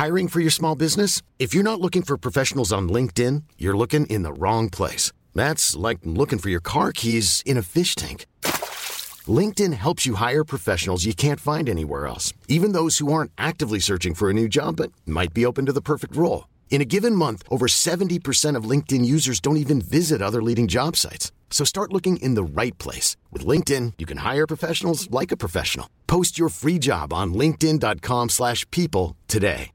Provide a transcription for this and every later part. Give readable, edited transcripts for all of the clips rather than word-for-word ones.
Hiring for your small business? If you're not looking for professionals on LinkedIn, you're looking in the wrong place. That's like looking for your car keys in a fish tank. LinkedIn helps you hire professionals you can't find anywhere else, even those who aren't actively searching for a new job but might be open to the perfect role. In a given month, over 70% of LinkedIn users don't even visit other leading job sites. So start looking in the right place. With LinkedIn, you can hire professionals like a professional. Post your free job on linkedin.com/people today.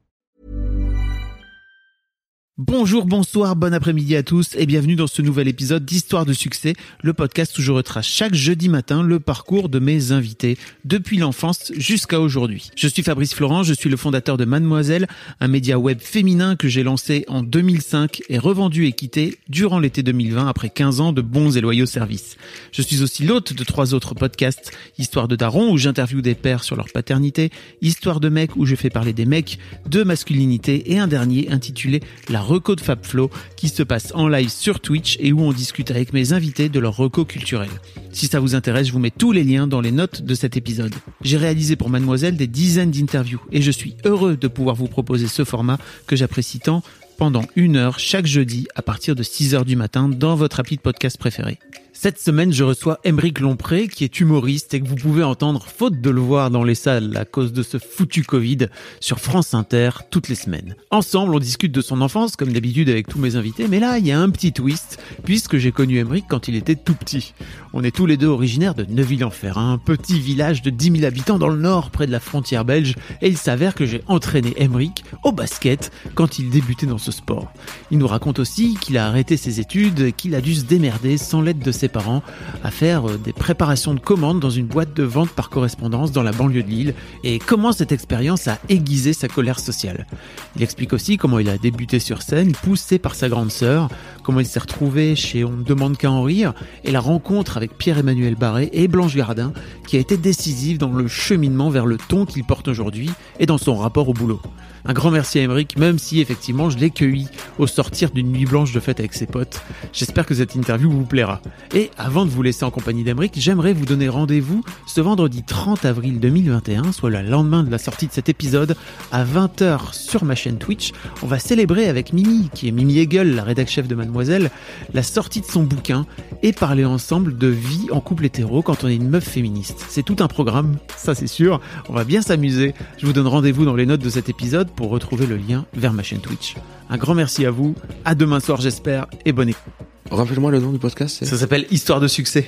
Bonjour, bonsoir, bon après-midi à tous et bienvenue dans ce nouvel épisode d'Histoire de succès, le podcast où je retrace chaque jeudi matin le parcours de mes invités depuis l'enfance jusqu'à aujourd'hui. Je suis Fabrice Florent, je suis le fondateur de Mademoiselle, un média web féminin que j'ai lancé en 2005 et revendu et quitté durant l'été 2020 après 15 ans de bons et loyaux services. Je suis aussi l'hôte de 3 autres podcasts, Histoire de Daron où j'interviewe des pères sur leur paternité, Histoire de Mec où je fais parler des mecs, de masculinité et un dernier intitulé La Reco de FabFlow qui se passe en live sur Twitch et où on discute avec mes invités de leur reco culturel. Si ça vous intéresse, je vous mets tous les liens dans les notes de cet épisode. J'ai réalisé pour Mademoiselle des dizaines d'interviews et je suis heureux de pouvoir vous proposer ce format que j'apprécie tant pendant 1 heure chaque jeudi à partir de 6h du matin dans votre appli de podcast préféré. Cette semaine, je reçois Aymeric Lompré, qui est humoriste et que vous pouvez entendre, faute de le voir dans les salles à cause de ce foutu Covid, sur France Inter toutes les semaines. Ensemble, on discute de son enfance, comme d'habitude avec tous mes invités, mais là, il y a un petit twist, puisque j'ai connu Aymeric quand il était tout petit. On est tous les deux originaires de Neuville-en-Ferrain, un petit village de 10 000 habitants dans le nord, près de la frontière belge, et il s'avère que j'ai entraîné Aymeric au basket quand il débutait dans ce sport. Il nous raconte aussi qu'il a arrêté ses études et qu'il a dû se démerder sans l'aide de ses parents à faire des préparations de commandes dans une boîte de vente par correspondance dans la banlieue de Lille et comment cette expérience a aiguisé sa colère sociale. Il explique aussi comment il a débuté sur scène, poussé par sa grande sœur, comment il s'est retrouvé chez On ne demande qu'à en rire et la rencontre avec Pierre-Emmanuel Barré et Blanche Gardin qui a été décisive dans le cheminement vers le ton qu'il porte aujourd'hui et dans son rapport au boulot. Un grand merci à Aymeric, même si effectivement je l'ai cueilli au sortir d'une nuit blanche de fête avec ses potes. J'espère que cette interview vous plaira. Et avant de vous laisser en compagnie d'Aymeric, j'aimerais vous donner rendez-vous ce vendredi 30 avril 2021, soit le lendemain de la sortie de cet épisode, à 20h sur ma chaîne Twitch. On va célébrer avec Mimi, qui est Mimi Hegel, la rédac chef de Mademoiselle, la sortie de son bouquin et parler ensemble de vie en couple hétéro quand on est une meuf féministe. C'est tout un programme, ça c'est sûr. On va bien s'amuser. Je vous donne rendez-vous dans les notes de cet épisode pour retrouver le lien vers ma chaîne Twitch. Un grand merci à vous, à demain soir j'espère, et bonne écoute. Rappelle-moi le nom du podcast. Ça s'appelle Histoire de succès.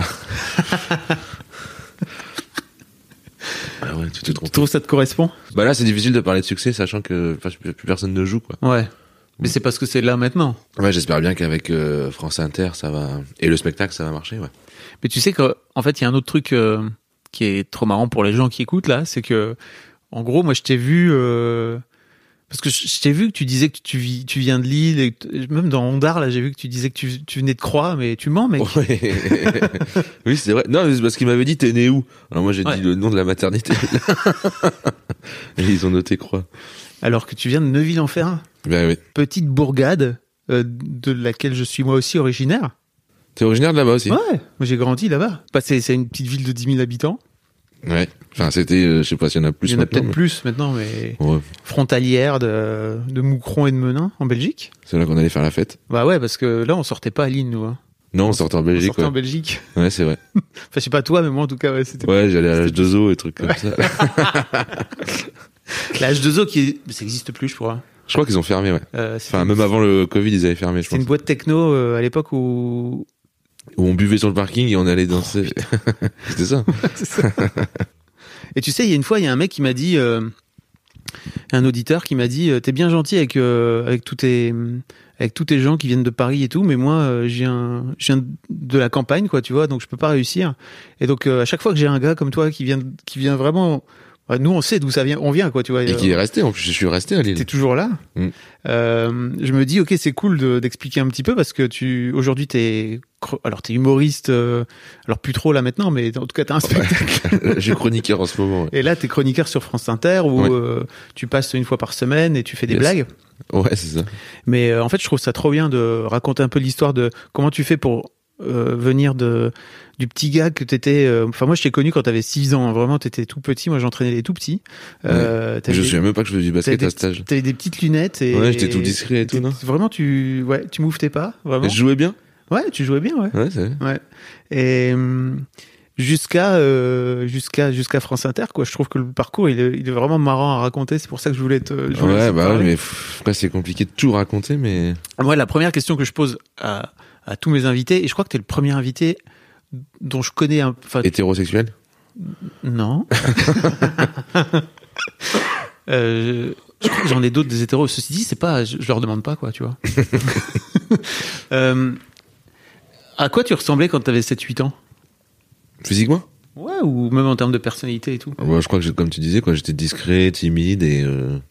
Ah ouais, tu trouves ça te correspond? Bah là c'est difficile de parler de succès sachant que plus personne ne joue quoi. Ouais. Mais c'est parce que c'est là maintenant. Ouais, j'espère bien qu'avec France Inter ça va et le spectacle ça va marcher, ouais. Mais tu sais que en fait il y a un autre truc qui est trop marrant pour les gens qui écoutent là, c'est que en gros moi je t'ai vu parce que je t'ai vu que tu disais que tu viens de Lille et même dans Ondar là j'ai vu que tu disais que tu venais de Croix, mais tu mens mec. Ouais. Oui c'est vrai. Non mais c'est parce qu'il m'avait dit t'es né où. Alors moi j'ai dit le nom de la maternité. Et ils ont noté Croix. Alors que tu viens de Neuville-en-Ferrain. Ben oui. Petite bourgade de laquelle je suis moi aussi originaire. T'es originaire de là-bas aussi? Ouais, moi j'ai grandi là-bas. Bah, c'est une petite ville de 10 000 habitants. Ouais, enfin c'était, je sais pas s'il y en a plus. Il y en a peut-être plus maintenant, mais ouais. Frontalière de Moucron et de Menin en Belgique. C'est là qu'on allait faire la fête. Bah ouais, parce que là on sortait pas à Lille nous. Hein. Non, on sortait en Belgique. On sortait en Belgique. Ouais, c'est vrai. Enfin, je sais pas toi, mais moi en tout cas, ouais, c'était. Ouais, j'allais à l'H2O et trucs comme ça. La H2O ça existe plus, je crois. Je crois qu'ils ont fermé, ouais. Enfin, même avant le Covid, ils avaient fermé, je pense. C'est une boîte techno à l'époque où on buvait sur le parking et on allait danser. C'était ça. C'est ça. Et tu sais, il y a une fois, il y a un mec qui m'a dit, un auditeur qui m'a dit, t'es bien gentil avec tous tes gens qui viennent de Paris et tout, mais moi, je viens de la campagne, quoi, tu vois, donc je peux pas réussir. Et donc, à chaque fois que j'ai un gars comme toi qui vient vraiment, nous, on sait d'où on vient, quoi, tu vois. Et qui est resté, en plus, je suis resté à Lille. T'es toujours là. Je me dis, ok, c'est cool d'expliquer un petit peu parce que aujourd'hui, t'es humoriste, alors plus trop là maintenant, mais en tout cas, t'as un spectacle. Je suis chroniqueur en ce moment. Ouais. Et là, t'es chroniqueur sur France Inter où tu passes une fois par semaine et tu fais des blagues. Ouais, c'est ça. Mais en fait, je trouve ça trop bien de raconter un peu l'histoire de comment tu fais pour venir du petit gars que t'étais. Enfin, moi, je t'ai connu quand t'avais 6 ans. Vraiment, t'étais tout petit. Moi, j'entraînais les tout petits. Je savais même pas que je faisais du basket à cet âge. T'avais des petites lunettes et. Ouais, j'étais tout discret et tout, non? Vraiment, tu mouvetais pas, vraiment. Et je jouais bien? Ouais, tu jouais bien, ouais. Ouais, c'est vrai. Ouais. Et jusqu'à France Inter, quoi. Je trouve que le parcours, il est vraiment marrant à raconter. C'est pour ça que je voulais ouais, bah ouais, mais après, c'est compliqué de tout raconter, mais. Moi, la première question que je pose à tous mes invités, et je crois que t'es le premier invité dont je connais un. Hétérosexuel? Non. Je crois que j'en ai d'autres des hétéros. Ceci dit, c'est pas, je leur demande pas, quoi, tu vois. À quoi tu ressemblais quand t'avais 7-8 ans? Physiquement? Ouais, ou même en termes de personnalité et tout. Ouais, je crois que, comme tu disais, quoi, j'étais discret, timide et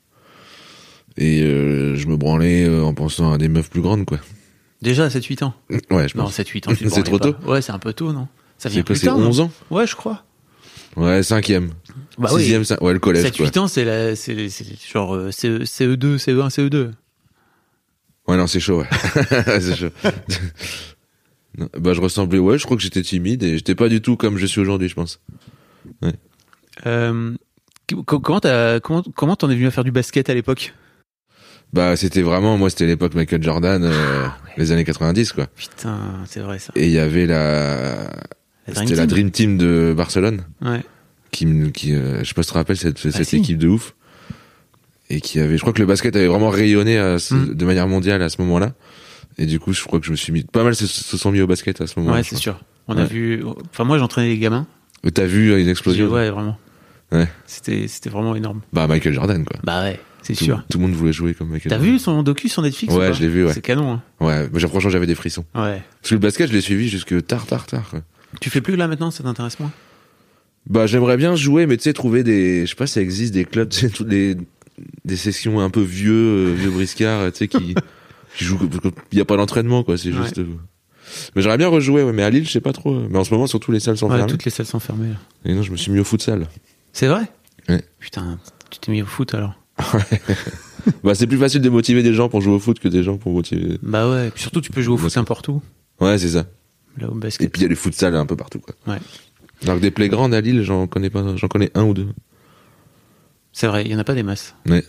je me branlais en pensant à des meufs plus grandes, quoi. Déjà à 7-8 ans? Ouais, je pense. Non, 7-8 ans, tu te C'est trop branlais tôt? pas. Ouais, c'est un peu tôt, non? Ça vient C'est quoi, plus c'est tard, 11 non? ans? Ouais, je crois. Ouais, 5e. Bah 6e, oui. ouais, le collège, 7-8 quoi. ans, c'est genre CE2, CE1, CE2. Ouais, non, c'est chaud, ouais. C'est chaud. Non, bah, je ressemblais, ouais, je crois que j'étais timide et j'étais pas du tout comme je suis aujourd'hui, je pense. Ouais. Comment t'en es venu à faire du basket à l'époque? Bah, c'était vraiment, moi, c'était l'époque Michael Jordan, ouais. les années 90, quoi. Putain, c'est vrai ça. Et il y avait c'était la Dream Team de Barcelone. Ouais. Je sais pas si tu te rappelles cette équipe de ouf. Et je crois que le basket avait vraiment rayonné de manière mondiale à ce moment-là. Et du coup, je crois que je me suis mis, pas mal se sont mis au basket à ce moment-là. Ouais, c'est sûr. On a vu, enfin, moi, j'entraînais les gamins. Et t'as vu une explosion? Ouais, vraiment. Ouais. C'était vraiment énorme. Bah, Michael Jordan, quoi. Bah ouais, c'est sûr. Tout le monde voulait jouer comme Michael Jordan. T'as vu son docu sur Netflix? Ouais, je l'ai vu, ouais. C'est canon, hein. Ouais. Moi, franchement, j'avais des frissons. Ouais. Parce que le basket, je l'ai suivi jusque tard, quoi. Tu fais plus là maintenant, ça t'intéresse moins? Bah, j'aimerais bien jouer, mais tu sais, trouver je sais pas si ça existe, des clubs, tu sais, toutes des sessions un peu vieux briscards, tu sais, qui jouent, il y a pas d'entraînement, quoi, c'est juste. Mais j'aimerais bien rejouer, ouais, mais à Lille, je sais pas trop. Mais en ce moment, surtout, les salles sont fermées. Toutes les salles sont fermées, là. Et non, je me suis mis au futsal. C'est vrai? Ouais. Putain, tu t'es mis au foot, alors. Bah, c'est plus facile de motiver des gens pour jouer au foot que des gens pour motiver. Bah ouais, puis surtout, tu peux jouer au foot n'importe où. Ouais, c'est ça. Là, au basket. Et puis, il y a les futsal un peu partout, quoi. Ouais. Alors que des playgrounds à Lille, j'en connais 1 ou 2. C'est vrai, il y en a pas des masses. Ouais.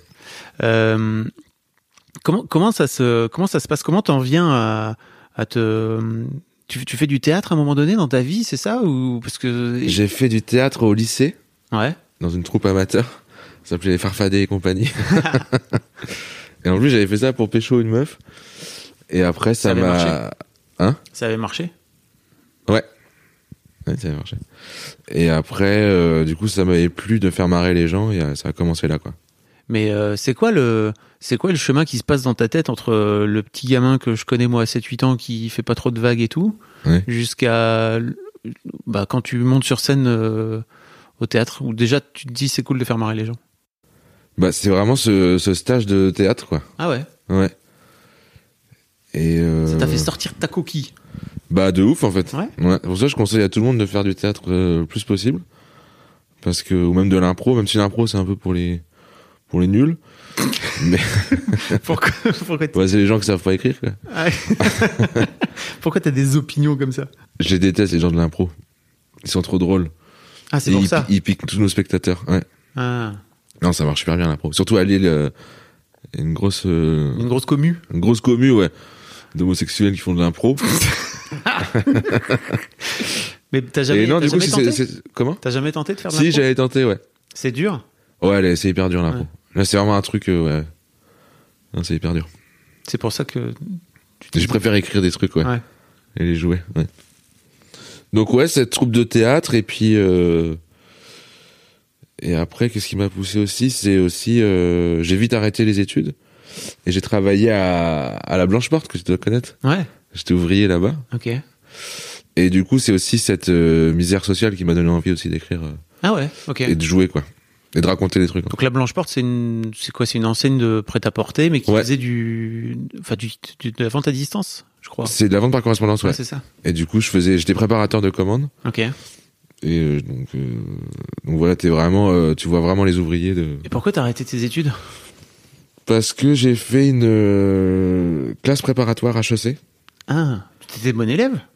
Comment ça se passe? Comment t'en viens à te... Tu fais du théâtre à un moment donné dans ta vie, c'est ça, ou parce que... J'ai fait du théâtre au lycée. Ouais. Dans une troupe amateur. Ça s'appelait les Farfadets et compagnie. Et en plus, j'avais fait ça pour pécho une meuf. Et après, ça m'a... marché. Hein? Ça avait marché? Ouais. Ouais, ça avait marché. Et après, du coup, ça m'avait plu de faire marrer les gens et ça a commencé là, quoi. Mais c'est quoi le chemin qui se passe dans ta tête entre le petit gamin que je connais moi à 7-8 ans qui fait pas trop de vagues et tout, ouais, jusqu'à quand tu montes sur scène au théâtre, où déjà tu te dis c'est cool de faire marrer les gens? Bah, c'est vraiment ce stage de théâtre, quoi. Ah ouais? Ouais. Et ça t'a fait sortir de ta coquille? Bah, de ouf, en fait. Ouais. Ouais. Pour ça, je conseille à tout le monde de faire du théâtre le plus possible. Parce que, ou même de l'impro, même si l'impro, c'est un peu pour les nuls. Mais Pourquoi ouais, c'est les gens qui savent pas écrire, quoi. Ah ouais. Pourquoi t'as des opinions comme ça? Je déteste les gens de l'impro. Ils sont trop drôles. Ah, c'est pour ça. Ils piquent tous nos spectateurs. Ouais. Ah. Non, ça marche super bien l'impro. Surtout à Lille, une grosse commu. Une grosse commu, ouais, d'homosexuels qui font de l'impro. Mais t'as jamais, non, t'as du coup, jamais tenté? Comment? T'as jamais tenté de faire de l'impro? Si, j'avais tenté, ouais. C'est dur? Ouais, c'est hyper dur l'impro. Ouais. Là, c'est vraiment un truc, ouais. Non, c'est hyper dur. C'est pour ça que Je préfère écrire des trucs, ouais. Ouais. Et les jouer, ouais. Donc, ouais, cette troupe de théâtre, et puis, et après, qu'est-ce qui m'a poussé aussi? C'est aussi, j'ai vite arrêté les études. Et j'ai travaillé à la Blanche-Porte, que tu dois connaître. Ouais. J'étais ouvrier là-bas. Ok. Et du coup, c'est aussi cette misère sociale qui m'a donné envie aussi d'écrire. Ah ouais, ok. Et de jouer, quoi. Et de raconter des trucs. Donc la Blanche-Porte, c'est quoi? C'est une enseigne de prêt-à-porter, mais qui ouais. faisait de la vente à distance, je crois. C'est de la vente par correspondance, ouais. Ouais, c'est ça. Et du coup, j'étais préparateur de commandes. Ok. Et donc voilà, tu vois vraiment les ouvriers de. Et pourquoi t'as arrêté tes études? Parce que j'ai fait une classe préparatoire HEC. Ah, tu étais bon élève?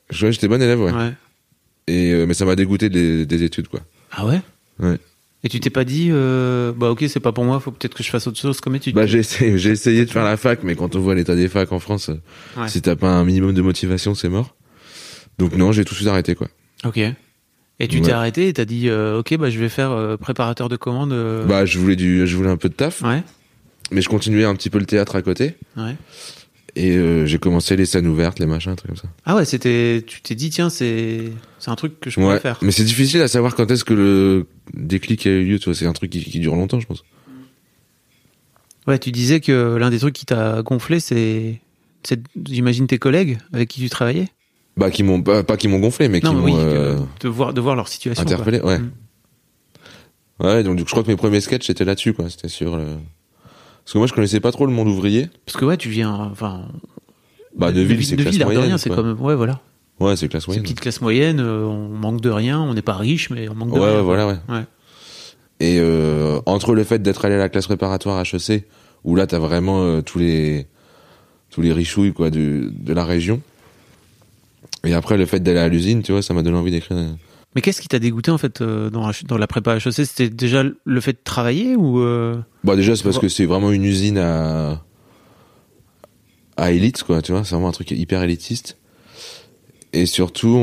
J'étais bon élève, ouais. Et mais ça m'a dégoûté des études, quoi. Ah ouais. Ouais. Et tu t'es pas dit, bah ok, c'est pas pour moi, faut peut-être que je fasse autre chose comme étude. Bah j'ai essayé de faire la fac, mais quand on voit l'état des facs en France, si t'as pas un minimum de motivation, c'est mort. Donc non, j'ai tout de suite arrêté, quoi. Ok. Et tu t'es arrêté et t'as dit, ok, bah je vais faire préparateur de commandes. Bah je voulais un peu de taf. Ouais. Mais je continuais un petit peu le théâtre à côté. Ouais. Et j'ai commencé les scènes ouvertes, les machins, un truc comme ça. Ah ouais, tu t'es dit, tiens, c'est un truc que je pourrais faire. Mais c'est difficile à savoir quand est-ce que le déclic a eu lieu, tu vois. C'est un truc qui dure longtemps, je pense. Ouais, tu disais que l'un des trucs qui t'a gonflé, c'est j'imagine tes collègues avec qui tu travaillais. Bah qui m'ont pas qui m'ont gonflé, mais qui m'ont de voir leur situation. Interpellé, quoi. Ouais. Ouais, donc je crois que mes premiers sketchs c'était là-dessus, quoi. C'était sur parce que moi je connaissais pas trop le monde ouvrier. Parce que ouais, tu viens, enfin. Bah Neuville, c'est classe moyenne. Rien, c'est comme ouais, voilà. Ouais, c'est classe moyenne. C'est petite classe moyenne. On manque de rien. On n'est pas riche, mais on manque de rien. Ouais, voilà, ouais. Et entre le fait d'être allé à la classe préparatoire HEC, où là t'as vraiment tous les richouilles, quoi, de la région. Et après, le fait d'aller à l'usine, tu vois, ça m'a donné envie d'écrire. Mais qu'est-ce qui t'a dégoûté, en fait, dans la prépa HEC? C'était déjà le fait de travailler ou Bah, déjà, c'est parce que c'est vraiment une usine à élite, quoi, tu vois. C'est vraiment un truc hyper élitiste. Et surtout,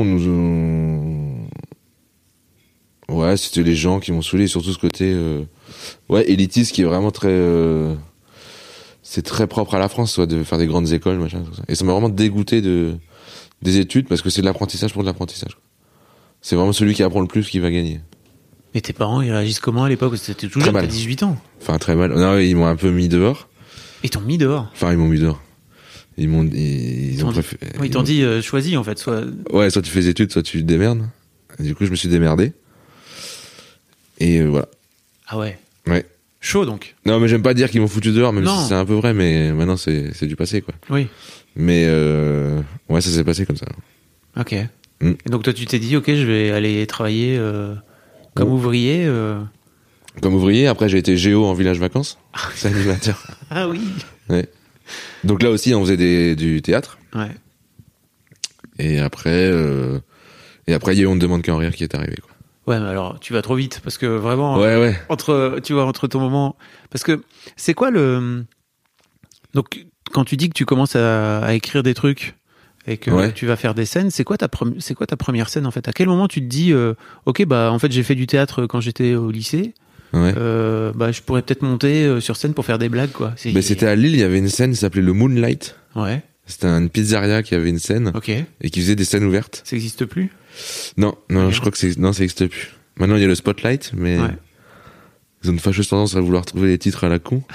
ouais, c'était les gens qui m'ont saoulé, surtout ce côté, élitiste qui est vraiment très, c'est très propre à la France, soit de faire des grandes écoles, machin, tout ça. Et ça m'a vraiment dégoûté des études parce que c'est de l'apprentissage pour de l'apprentissage. C'est vraiment celui qui apprend le plus qui va gagner. Et tes parents, ils réagissent comment à l'époque? C'était tout jeune, t'as 18 ans. Enfin, très mal. Non, ils m'ont un peu mis dehors. Ils t'ont mis dehors? Enfin, ils m'ont mis dehors. Ils t'ont dit, choisis, en fait, soit tu fais des études, soit tu te démerdes. Et du coup, je me suis démerdé. Et voilà. Ah ouais. Ouais. Chaud, donc. Non, mais j'aime pas dire qu'ils m'ont foutu dehors, même si c'est un peu vrai, mais maintenant, c'est du passé, quoi. Oui. Mais, ouais, ça s'est passé comme ça. Ok. Et donc, toi, tu t'es dit, ok, je vais aller travailler comme ouvrier. Comme ouvrier, après, j'ai été géo en village vacances. C'est animateur. Ah oui. Ouais. Donc là aussi, on faisait du théâtre. Ouais. Et après, il y a eu On ne demande qu'à en rire qui est arrivé, quoi. Ouais, mais alors, tu vas trop vite, parce que vraiment, ouais. entre ton moment, parce que c'est quoi donc, quand tu dis que tu commences à écrire des trucs et que tu vas faire des scènes, c'est quoi ta première scène, en fait? À quel moment tu te dis, ok, bah, en fait, j'ai fait du théâtre quand j'étais au lycée. Ouais. Bah, je pourrais peut-être monter sur scène pour faire des blagues, quoi. C'était à Lille, il y avait une scène qui s'appelait le Moonlight. Ouais. C'était une pizzeria qui avait une scène. Ok. Et qui faisait des scènes ouvertes. Ça existe plus? Non, okay. Je crois que ça existe plus. Maintenant, il y a le Spotlight, mais ils ont une fâcheuse tendance à vouloir trouver les titres à la con.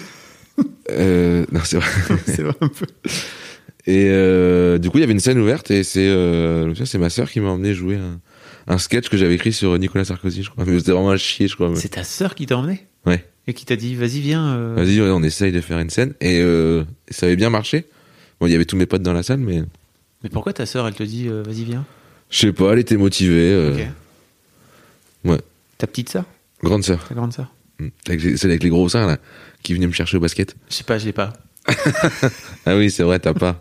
Non, c'est vrai. C'est vrai un peu. Et du coup, il y avait une scène ouverte et c'est ma sœur qui m'a emmené jouer un sketch que j'avais écrit sur Nicolas Sarkozy, je crois. Mais c'était vraiment à chier, je crois. C'est ta sœur qui t'a emmené? Ouais. Et qui t'a dit, vas-y, viens. Vas-y, on essaye de faire une scène. Et ça avait bien marché. Bon, il y avait tous mes potes dans la salle, mais... Mais pourquoi ta sœur, elle te dit, vas-y, viens? Je sais pas, elle était motivée. Ok. Ouais. Ta petite sœur? Grande sœur. Ta grande sœur? Celle avec les gros seins, là, qui venait me chercher au basket. Je sais pas, je l'ai pas. Ah oui, c'est vrai, t'as pas.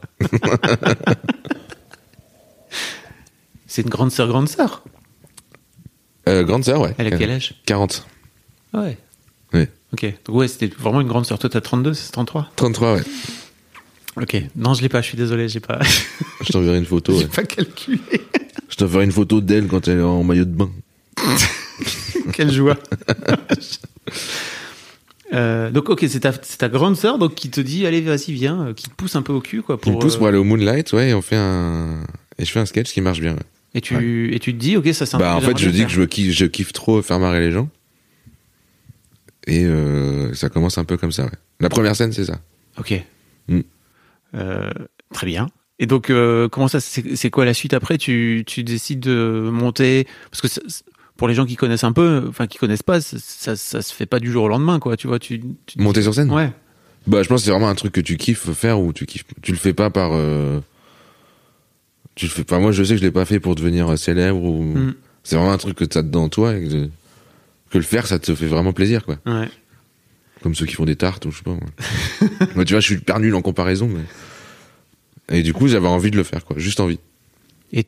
C'est une grande sœur, grande sœur? Grande sœur, ouais. Elle a quel âge? 40. Ouais. Ouais. Ok. Donc ouais, c'était vraiment une grande sœur. Toi, t'as 32, c'est 33? 33, ouais. Ok. Non, je l'ai pas, je suis désolé, j'ai pas... Je t'enverrai une photo. J'ai pas calculé. Je t'enverrai une photo d'elle quand elle est en maillot de bain. Quelle joie. Donc ok, c'est ta grande sœur donc qui te dit allez vas-y viens, qui te pousse un peu au cul quoi qui me pousse pour aller au Moonlight, ouais, et je fais un sketch qui marche bien. Ouais. Et tu te dis ok, ça c'est un peu en fait je dis que je kiffe trop faire marrer les gens et ça commence un peu comme ça, ouais. La première scène c'est ça. Ok. Très bien. Et donc comment ça c'est quoi la suite après? Tu décides de monter parce que pour les gens qui connaissent un peu, enfin qui connaissent pas, ça se fait pas du jour au lendemain, quoi. Tu vois, monter sur scène. Ouais. Bah, je pense que c'est vraiment un truc que tu kiffes faire ou tu le fais pas par. Tu le fais pas. Moi, je sais que je l'ai pas fait pour devenir célèbre ou. C'est vraiment un truc que t'as dedans toi et que le faire, ça te fait vraiment plaisir, quoi. Ouais. Comme ceux qui font des tartes ou je sais pas. Moi, tu vois, je suis hyper nul en comparaison, mais. Et du coup, j'avais envie de le faire, quoi. Juste envie. Et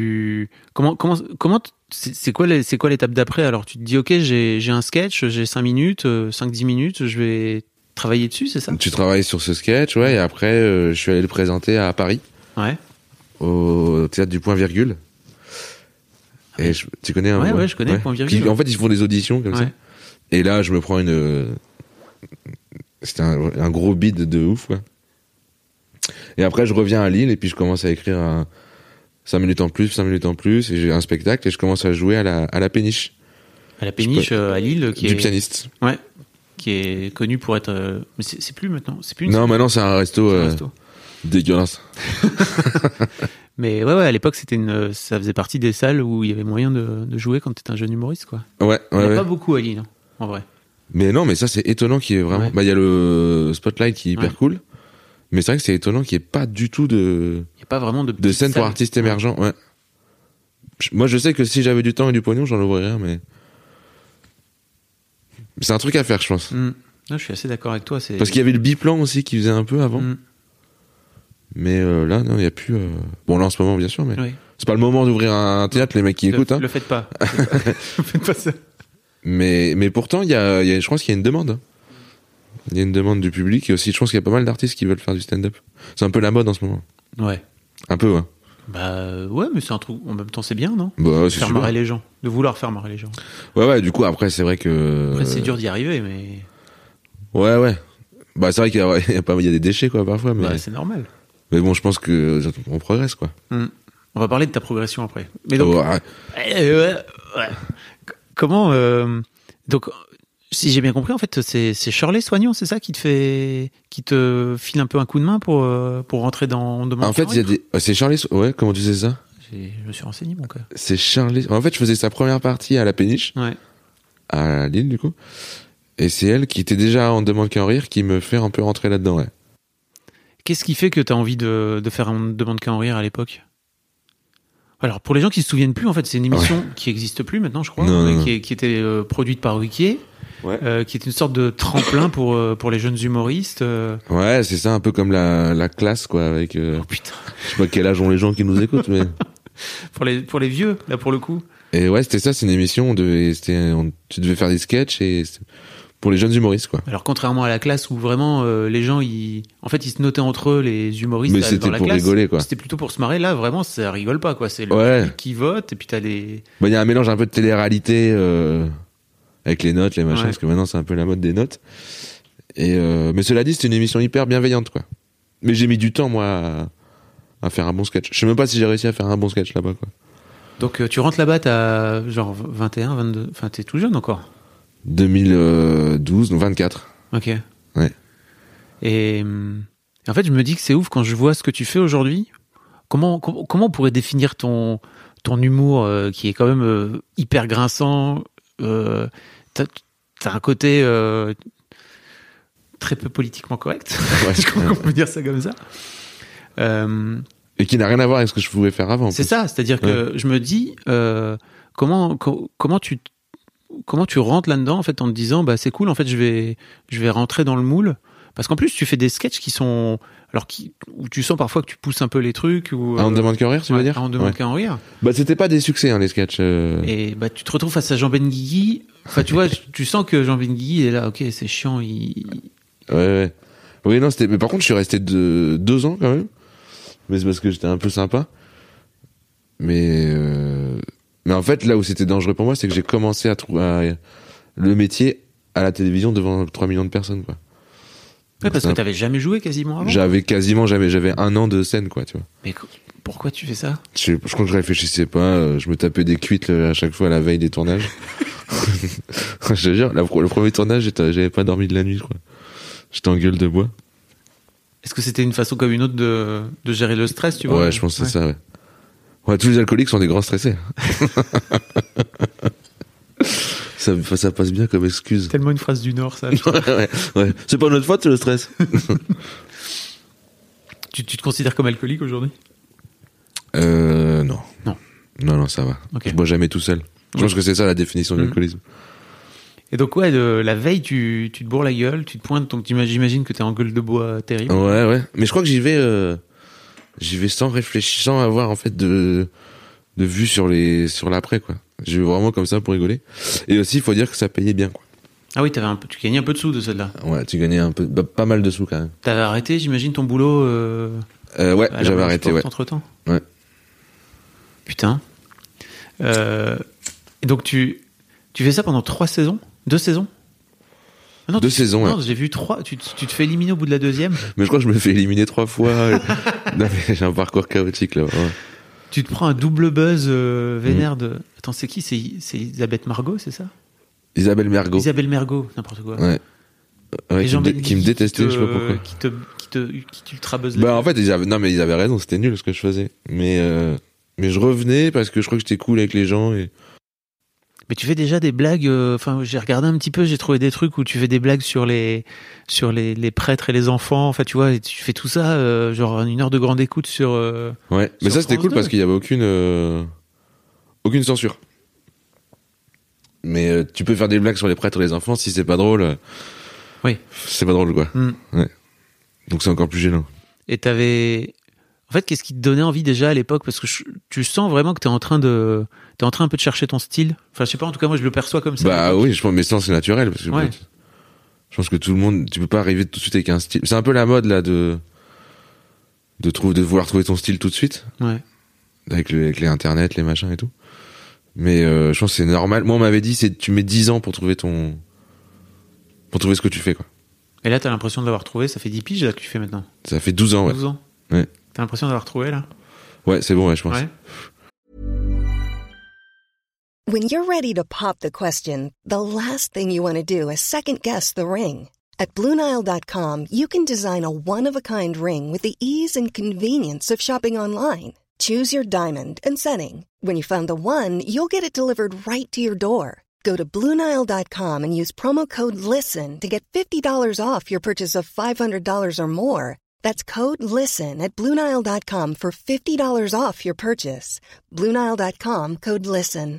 c'est quoi l'étape d'après? Alors, tu te dis, ok, j'ai un sketch, j'ai 5 minutes, 5-10 minutes, je vais travailler dessus, c'est ça? Tu travailles sur ce sketch, ouais, et après, je suis allé le présenter à Paris. Ouais. Au théâtre du Point Virgule. Et tu connais un peu? Ouais, je connais, Point Virgule. En fait, ils font des auditions comme ça. Et là, je me prends c'était un gros bide de ouf, quoi. Et après, je reviens à Lille et puis je commence à écrire 5 minutes en plus, et j'ai un spectacle et je commence à jouer à la Péniche. À la Péniche, à Lille, du pianiste. Ouais. Qui est connu pour être. Mais c'est plus maintenant. C'est plus non, maintenant c'est un resto. Dégueulasse. Mais ouais, à l'époque, ça faisait partie des salles où il y avait moyen de jouer quand t'étais un jeune humoriste, quoi. Ouais. Il n'y en a pas beaucoup à Lille, hein, en vrai. Mais non, mais ça, c'est étonnant qu'il y ait vraiment. Bah, il y a le Spotlight qui est hyper cool. Mais c'est vrai que c'est étonnant qu'il n'y ait pas du tout de. Il n'y a pas vraiment de scène pour artistes émergents, ouais. Moi, je sais que si j'avais du temps et du pognon, j'en ouvrirais un, mais. C'est un truc à faire, je pense. Non, je suis assez d'accord avec toi. Parce qu'il y avait le biplan aussi qui faisait un peu avant. Mais là, non, il n'y a plus. Bon, là, en ce moment, bien sûr, mais. Oui. C'est pas le moment d'ouvrir un théâtre, les mecs qui écoutent. Le faites pas. Faites pas ça. Mais pourtant, je pense qu'il y a une demande. Il y a une demande du public et aussi, je pense qu'il y a pas mal d'artistes qui veulent faire du stand-up. C'est un peu la mode en ce moment. Ouais. Un peu, ouais. Bah ouais, mais c'est un truc. En même temps, c'est bien, non? Bah, c'est faire super. Marrer les gens, de vouloir faire marrer les gens. Ouais. Du coup, après, c'est vrai que. Après, c'est dur d'y arriver, mais. Ouais. Bah, c'est vrai qu'il y a des déchets, quoi, parfois. Mais... Bah, c'est normal. Mais bon, je pense que on progresse, quoi. On va parler de ta progression après. Mais donc. Ouais. Comment donc. Si j'ai bien compris, en fait, c'est Shirley Soignon, c'est ça qui te file un peu un coup de main pour rentrer dans Demande. En fait, c'est Shirley. Ouais, comment tu sais ça? Je me suis renseigné, mon gars. C'est Shirley. En fait, je faisais sa première partie à la Péniche. Ouais. À Lille, du coup. Et c'est elle qui était déjà en Demande qu'à en rire qui me fait un peu rentrer là-dedans, ouais. Qu'est-ce qui fait que t'as envie de faire un Demande qu'à en rire à l'époque? Alors, pour les gens qui se souviennent plus, en fait, c'est une émission qui existe plus maintenant, je crois, qui était produite par Ruquier. Ouais. Qui est une sorte de tremplin pour les jeunes humoristes. Ouais, c'est ça, un peu comme la classe, quoi, avec. Oh putain. Je sais pas quel âge ont les gens qui nous écoutent, mais. pour les vieux, là, pour le coup. Et ouais, c'était ça, c'est une émission tu devais faire des sketchs et pour les jeunes humoristes, quoi. Alors, contrairement à la classe où vraiment les gens, ils se notaient entre eux, les humoristes. Mais c'était pour rigoler, quoi. C'était plutôt pour se marrer. Là, vraiment, ça rigole pas, quoi. C'est le public qui vote et puis t'as des. Bah, il y a un mélange un peu de télé-réalité. Avec les notes, les machins, parce que maintenant c'est un peu la mode des notes. Et mais cela dit, c'était une émission hyper bienveillante, quoi. Mais j'ai mis du temps, moi, à faire un bon sketch. Je sais même pas si j'ai réussi à faire un bon sketch là-bas, quoi. Donc tu rentres là-bas, t'as genre 21, 22, enfin t'es tout jeune encore. 2012, donc 24. Ok. Ouais. Et en fait, je me dis que c'est ouf quand je vois ce que tu fais aujourd'hui. Comment on pourrait définir ton humour qui est quand même hyper grinçant? T'as un côté très peu politiquement correct. Ouais, on peut dire ça comme ça. Et qui n'a rien à voir avec ce que je pouvais faire avant. C'est ça, c'est-à-dire que je me dis comment tu rentres là-dedans en fait en te disant bah c'est cool en fait je vais rentrer dans le moule parce qu'en plus tu fais des sketchs qui sont où tu sens parfois que tu pousses un peu les trucs ou on demande qu'à en rire, tu veux dire? On demande qu'à en rire. Bah c'était pas des succès les sketchs. Et bah tu te retrouves face à Jean Benguigui. Enfin tu vois, tu sens que Jean Benguigui est là, OK, c'est chiant, Ouais. Oui, non, mais par contre, je suis resté 2 ans quand même. Mais c'est parce que j'étais un peu sympa. Mais en fait, là où c'était dangereux pour moi, c'est que j'ai commencé à trouver le métier à la télévision devant 3 millions de personnes, quoi. Ouais, parce que t'avais jamais joué quasiment avant. J'avais quasiment jamais, j'avais 1 an de scène, quoi, tu vois. Mais pourquoi tu fais ça? Je crois que je réfléchissais pas, je me tapais des cuites à chaque fois à la veille des tournages. Je te jure, le premier tournage, j'avais pas dormi de la nuit, quoi. J'étais en gueule de bois. Est-ce que c'était une façon comme une autre de gérer le stress, tu vois? Ouais, je pense que c'est ça, ouais. Ouais, tous les alcooliques sont des grands stressés. Ça passe bien comme excuse. Tellement une phrase du Nord, ça. ouais. C'est pas notre faute, c'est le stress. Tu te considères comme alcoolique aujourd'hui? Non. Non, ça va. Okay. Je bois jamais tout seul. Je pense que c'est ça la définition de l'alcoolisme. Et donc, ouais, la veille, tu te bourres la gueule, tu te pointes, donc j'imagine que t'es en gueule de bois terrible. Ouais. Mais je crois que j'y vais j'y vais sans réfléchir, sans avoir en fait de vue sur l'après, quoi. J'y vais vraiment comme ça pour rigoler. Et aussi, il faut dire que ça payait bien, quoi. Ah oui, tu gagnais un peu de sous de celle-là. Ouais, tu gagnais un peu, pas mal de sous quand même. T'avais arrêté, j'imagine, ton boulot ouais, j'avais arrêté, ouais. Entre-temps. Ouais. Putain. Et donc tu fais ça pendant 3 saisons? 2 saisons? Ah non, 2 saisons, non, ouais. j'ai vu 3. Tu te fais éliminer au bout de la 2e. Mais je crois que je me fais éliminer 3 fois. Non, mais j'ai un parcours chaotique, là. Ouais. Tu te prends un double buzz vénère de... Attends, c'est qui? C'est Isabelle Margot, c'est ça? Isabelle Mergo. Isabelle Mergo, n'importe quoi. Ouais. Ouais, qui me détestait, je sais pas pourquoi. Qui t'ultra buzz. Bah, en fait, ils avaient raison, c'était nul ce que je faisais. Mais je revenais parce que je crois que j'étais cool avec les gens et... Mais tu fais déjà des blagues. Enfin, j'ai regardé un petit peu, j'ai trouvé des trucs où tu fais des blagues sur les prêtres et les enfants. Enfin, tu vois, et tu fais tout ça, genre 1 heure de grande écoute sur. Ouais, mais ça c'était cool parce qu'il y avait aucune censure. Mais tu peux faire des blagues sur les prêtres et les enfants, si c'est pas drôle. Oui. C'est pas drôle, quoi. Ouais. Donc c'est encore plus gênant. Et t'avais. En fait, qu'est-ce qui te donnait envie déjà à l'époque? Parce que tu sens vraiment que t'es en train un peu de chercher ton style. Enfin, je sais pas, en tout cas, moi je le perçois comme ça. Bah oui, je pense, mais ça c'est naturel. Parce que ouais. Je pense que tout le monde, tu peux pas arriver tout de suite avec un style. C'est un peu la mode là de vouloir trouver ton style tout de suite. Ouais. Avec les internet, les machins et tout. Mais je pense que c'est normal. Moi on m'avait dit tu mets 10 ans pour trouver ce que tu fais, quoi. Et là t'as l'impression de l'avoir trouvé, ça fait 10 piges là que tu fais maintenant. Ça fait 12 ans, ouais. 12 ans. Ouais. T'as l'impression d'avoir trouvé là? Ouais, c'est bon, ouais, je pense. Ouais. When you're ready to pop the question, the last thing you want to do is second-guess the ring. At BlueNile.com, you can design a one-of-a-kind ring with the ease and convenience of shopping online. Choose your diamond and setting. When you find the one, you'll get it delivered right to your door. Go to BlueNile.com and use promo code LISTEN to get $50 off your purchase of $500 or more. That's code LISTEN at BlueNile.com for $50 off your purchase. BlueNile.com, code LISTEN.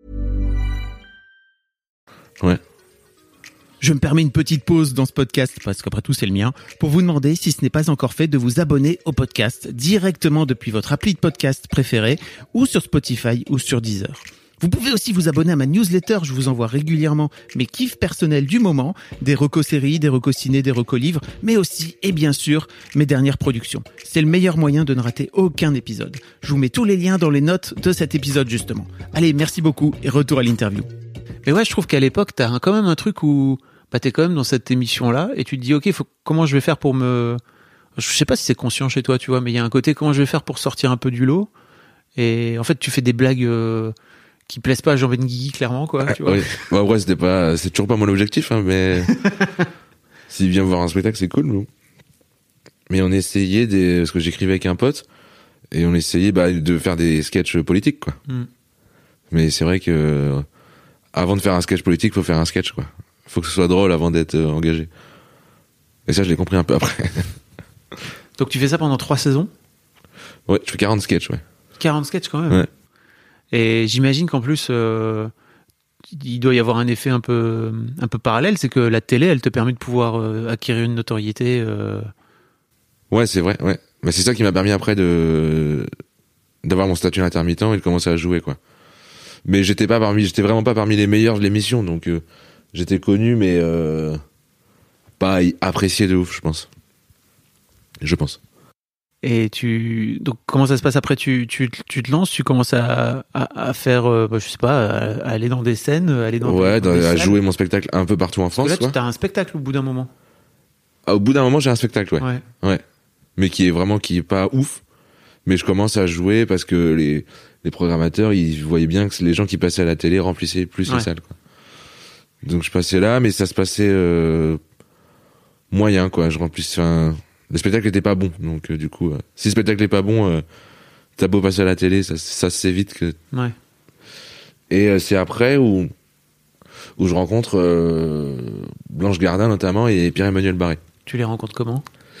Ouais. Je me permets une petite pause dans ce podcast, parce qu'après tout c'est le mien, pour vous demander, si ce n'est pas encore fait, de vous abonner au podcast directement depuis votre appli de podcast préférée, ou sur Spotify ou sur Deezer. Vous pouvez aussi vous abonner à ma newsletter, je vous envoie régulièrement mes kiffs personnels du moment, des recos séries, des recos ciné, des recos livres, mais aussi, et bien sûr, mes dernières productions. C'est le meilleur moyen de ne rater aucun épisode. Je vous mets tous les liens dans les notes de cet épisode justement. Allez, merci beaucoup et retour à l'interview. Mais ouais, je trouve qu'à l'époque, t'as quand même un truc où t'es quand même dans cette émission-là et tu te dis, ok, comment je vais faire pour me... Je sais pas si c'est conscient chez toi, tu vois, mais il y a un côté, comment je vais faire pour sortir un peu du lot. Et en fait, tu fais des blagues... qui plaisent pas à Jean Benguigui, clairement, quoi, tu vois. Oui. Bon, après, c'est toujours pas mon objectif, hein, mais s'il vient voir un spectacle, c'est cool, non? Mais on essayait parce que j'écrivais avec un pote, et on essayait, de faire des sketchs politiques, quoi. Mais c'est vrai que, avant de faire un sketch politique, faut faire un sketch, quoi. Faut que ce soit drôle avant d'être engagé. Et ça, je l'ai compris un peu après. Donc tu fais ça pendant 3 saisons? Ouais, je fais 40 sketchs, ouais. 40 sketchs, quand même? Ouais. Et j'imagine qu'en plus, il doit y avoir un effet un peu parallèle, c'est que la télé, elle te permet de pouvoir acquérir une notoriété. Ouais, c'est vrai, ouais. Mais c'est ça qui m'a permis après d'avoir mon statut d'intermittent et de commencer à jouer, quoi. Mais j'étais vraiment pas parmi les meilleurs de l'émission, donc j'étais connu, mais pas apprécié de ouf, je pense. Et donc comment ça se passe après? Tu te lances, tu commences à faire, je sais pas, à aller dans des scènes, à jouer mon spectacle un peu partout en France. Parce que là, tu as un spectacle au bout d'un moment. Au bout d'un moment, j'ai un spectacle, ouais. Mais qui est pas ouf. Mais je commence à jouer parce que les programmateurs, ils voyaient bien que les gens qui passaient à la télé remplissaient plus les salles, quoi. Donc je passais là, mais ça se passait moyen, quoi. Le spectacle était pas bon, donc du coup, si le spectacle est pas bon, t'as beau passer à la télé, ça se sait vite que. Ouais. Et c'est après où je rencontre Blanche Gardin notamment et Pierre-Emmanuel Barré. Tu les rencontres comment?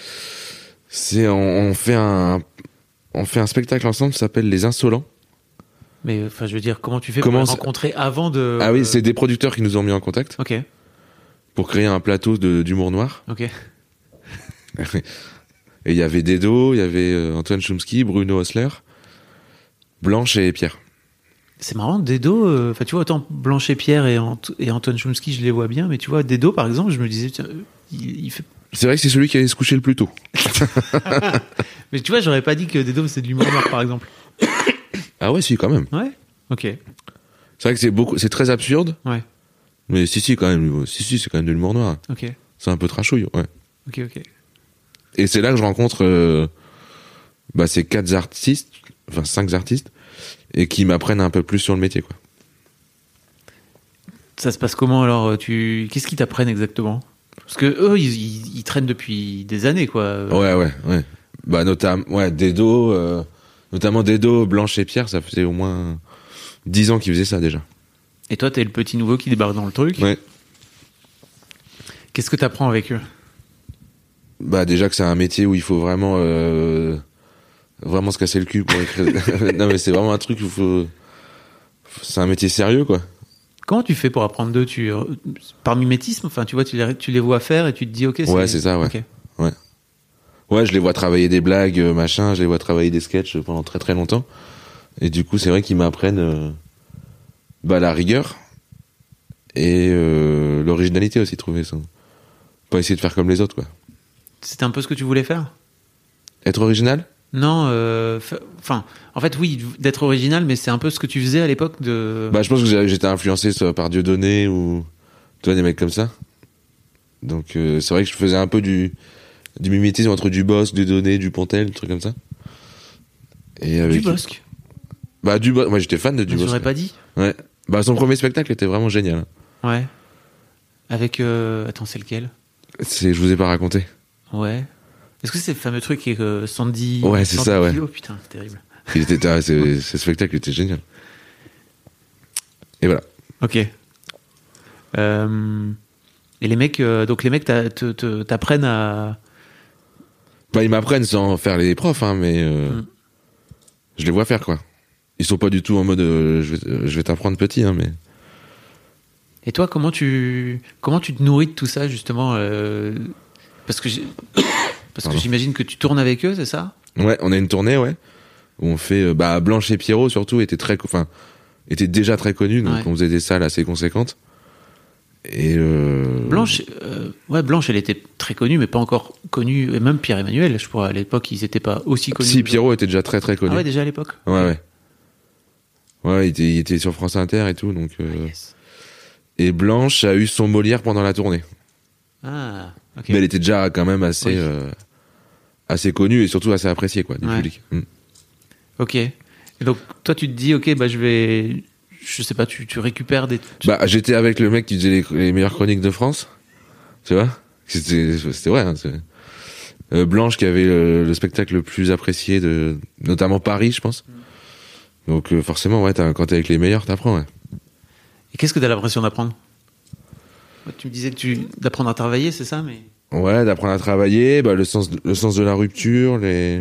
On fait un spectacle ensemble, ça s'appelle Les Insolents. Mais enfin, je veux dire, comment tu fais pour les rencontrer avant de... Ah oui, c'est des producteurs qui nous ont mis en contact. Ok. Pour créer un plateau d'humour noir. Ok. Et il y avait Dedo, il y avait Antoine Chomsky, Bruno Osler, Blanche et Pierre. C'est marrant, Dedo, tu vois, autant Blanche et Pierre et Antoine Chomsky, je les vois bien, mais tu vois, Dedo, par exemple, je me disais, tiens, il fait... C'est vrai que c'est celui qui allait se coucher le plus tôt. Mais tu vois, j'aurais pas dit que Dedo, c'est de l'humour noir, par exemple. Ah ouais, si, quand même. Ouais. Ok. C'est vrai que c'est très absurde. Ouais. Mais si, quand même. Si, c'est quand même de l'humour noir. Ok. C'est un peu trashouille, ouais. Ok. Et c'est là que je rencontre ces 5 artistes, et qui m'apprennent un peu plus sur le métier, quoi. Ça se passe comment alors Qu'est-ce qu'ils t'apprennent exactement? Parce que eux, ils traînent depuis des années, quoi. Ouais. Bah notamment Dedo, Blanche et Pierre, ça faisait au moins 10 ans qu'ils faisaient ça déjà. Et toi, t'es le petit nouveau qui débarque dans le truc. Ouais. Qu'est-ce que t'apprends avec eux? Bah déjà que c'est un métier où il faut vraiment se casser le cul pour écrire. Non mais c'est vraiment un truc où c'est un métier sérieux, quoi. Comment tu fais pour apprendre d'eux? Par mimétisme, enfin, tu vois, tu les vois faire et tu te dis, ok. Ouais, c'est ça, ouais. Okay. Ouais, je les vois travailler des blagues, je les vois travailler des sketchs pendant très très longtemps. Et du coup, c'est vrai qu'ils m'apprennent la rigueur et l'originalité aussi, trouver ça. Pas essayer de faire comme les autres, quoi. C'était un peu ce que tu voulais faire? Être original? Non, en fait, oui, d'être original, mais c'est un peu ce que tu faisais à l'époque de... Bah, je pense que j'étais influencé par Dieudonné ou, tu vois, des mecs comme ça. Donc, c'est vrai que je faisais un peu du mimétisme entre Dubosc, Dieudonné, Dupontel, des trucs comme ça. Et avec... Dubosc? Bah, Dubosc, moi j'étais fan de Dubosc. J'aurais pas dit. Ouais. Bah, son premier spectacle était vraiment génial. Ouais. Avec, attends, c'est lequel? Je vous ai pas raconté. Ouais. Est-ce que c'est le fameux truc avec Sandy? Ouais, c'est 110 ça, ouais. kilos, putain, c'est terrible. Ce spectacle était génial. Et voilà. Ok. Et les mecs, t'apprennent à... Bah, ils m'apprennent sans faire les profs, hein, mais je les vois faire, quoi. Ils sont pas du tout en mode je vais t'apprendre petit, hein, mais... Et toi, comment tu te nourris de tout ça, justement parce que j'imagine que tu tournes avec eux, c'est ça? Ouais, on a une tournée, ouais, où on fait Blanche et Pierrot surtout étaient déjà très connus, donc on faisait des salles assez conséquentes. Et Blanche, elle était très connue, mais pas encore connue. Et même Pierre-Emmanuel, je crois, à l'époque, ils étaient pas aussi connus. Si, Pierrot était déjà très très connu. Ah ouais, déjà à l'époque. Ouais. Ouais, il était sur France Inter et tout, donc. Yes. Et Blanche a eu son Molière pendant la tournée. Ah, ok. Mais elle était déjà quand même assez connue et surtout assez appréciée, quoi, du public. Ok. Et donc, toi, tu te dis, ok, je sais pas, tu récupères des... J'étais avec le mec qui faisait les meilleures chroniques de France. Tu vois? C'était vrai, hein, Blanche qui avait le spectacle le plus apprécié notamment Paris, je pense. Donc, forcément, ouais, quand t'es avec les meilleurs, t'apprends, ouais. Et qu'est-ce que t'as l'impression d'apprendre? Tu me disais d'apprendre à travailler, c'est ça, mais... Ouais, d'apprendre à travailler, le sens de la rupture,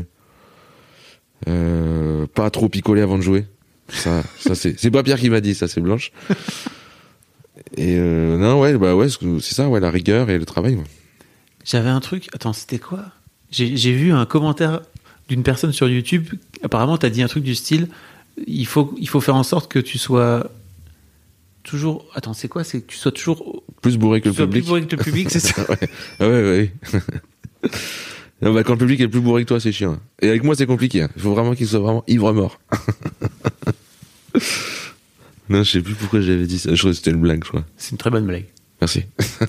pas trop picoler avant de jouer. Ça c'est pas Pierre qui m'a dit, ça c'est Blanche. Et non, c'est ça, ouais, la rigueur et le travail. Ouais. J'avais un truc, attends, c'était quoi? J'ai vu un commentaire d'une personne sur YouTube. Apparemment, t'as dit un truc du style, il faut faire en sorte que tu sois toujours... Attends, c'est quoi? C'est que tu sois toujours... Plus bourré que le public. Plus bourré que le public, c'est ça? Ouais. Non, quand le public est plus bourré que toi, c'est chiant. Et avec moi, c'est compliqué. Hein. Il faut vraiment qu'il soit vraiment ivre-mort. Non, je sais plus pourquoi j'avais dit ça. Je crois que c'était une blague, je crois. C'est une très bonne blague. Merci.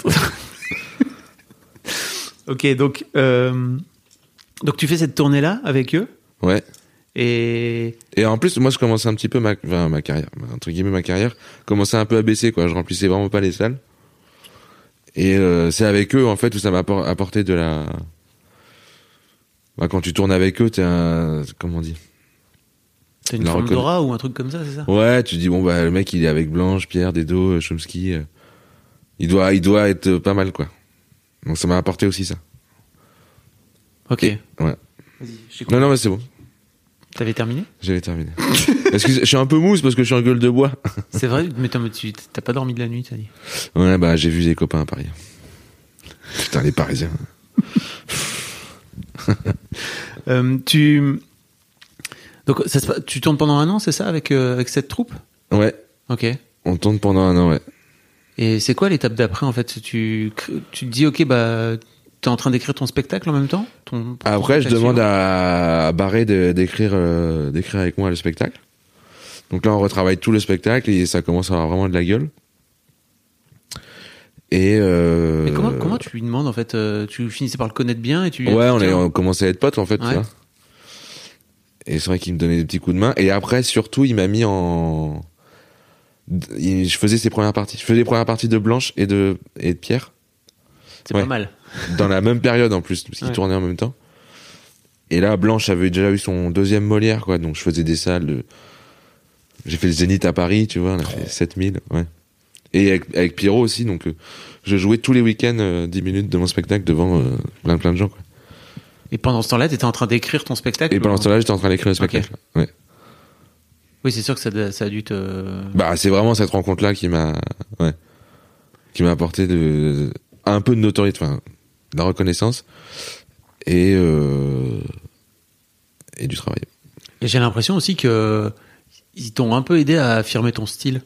Ok, donc tu fais cette tournée-là avec eux? Ouais. Et en plus, moi, je commençais un petit peu ma carrière, entre guillemets, ma carrière commençait un peu à baisser, quoi. Je remplissais vraiment pas les salles. Et c'est avec eux, en fait, où ça m'a apporté de la... quand tu tournes avec eux, comment on dit? T'as une forme d'aura ou un truc comme ça, c'est ça? Ouais, tu dis, le mec, il est avec Blanche, Pierre, Dedo, Chomsky. Il doit être pas mal, quoi. Donc ça m'a apporté aussi ça. Ok. Ouais. Vas-y, non, mais c'est bon. T'avais terminé? J'avais terminé. Excusez, je suis un peu mousse parce que je suis en gueule de bois. C'est vrai, mais t'as pas dormi de la nuit, t'as dit? Ouais, j'ai vu des copains à Paris. Putain, les Parisiens. Donc, tu tournes pendant 1 an, c'est ça, avec cette troupe? Ouais. Ok. On tourne pendant 1 an, ouais. Et c'est quoi l'étape d'après, en fait? Tu te dis, ok, bah, t'es en train d'écrire ton spectacle en même temps? Après, je demande à Barré d'écrire avec moi le spectacle. Donc là, on retravaille tout le spectacle et ça commence à avoir vraiment de la gueule. Et mais comment tu lui demandes, en fait? Tu finissais par le connaître bien et tu... Ouais, on commençait à être potes, en fait, ouais. tu vois. Et c'est vrai qu'il me donnait des petits coups de main. Et après, surtout, il m'a mis en... Je faisais ses premières parties. Je faisais les premières parties de Blanche et de Pierre. C'est pas mal. Dans la même période, en plus, parce qu'ils tournaient en même temps. Et là, Blanche avait déjà eu son 2e Molière, quoi. Donc, je faisais des salles J'ai fait le Zénith à Paris, tu vois. On a fait 7000, ouais. Et avec Pierrot aussi, donc je jouais tous les week-ends 10 minutes de mon spectacle devant plein de gens, quoi. Et pendant ce temps-là, t'étais en train d'écrire ton spectacle? Et pendant ce temps-là, j'étais en train d'écrire le spectacle. Okay. Ouais. Oui, c'est sûr que ça a dû te... Bah, c'est vraiment cette rencontre-là qui m'a apporté un peu de notoriété, enfin, de la reconnaissance et du travail. Et j'ai l'impression aussi que ils t'ont un peu aidé à affirmer ton style.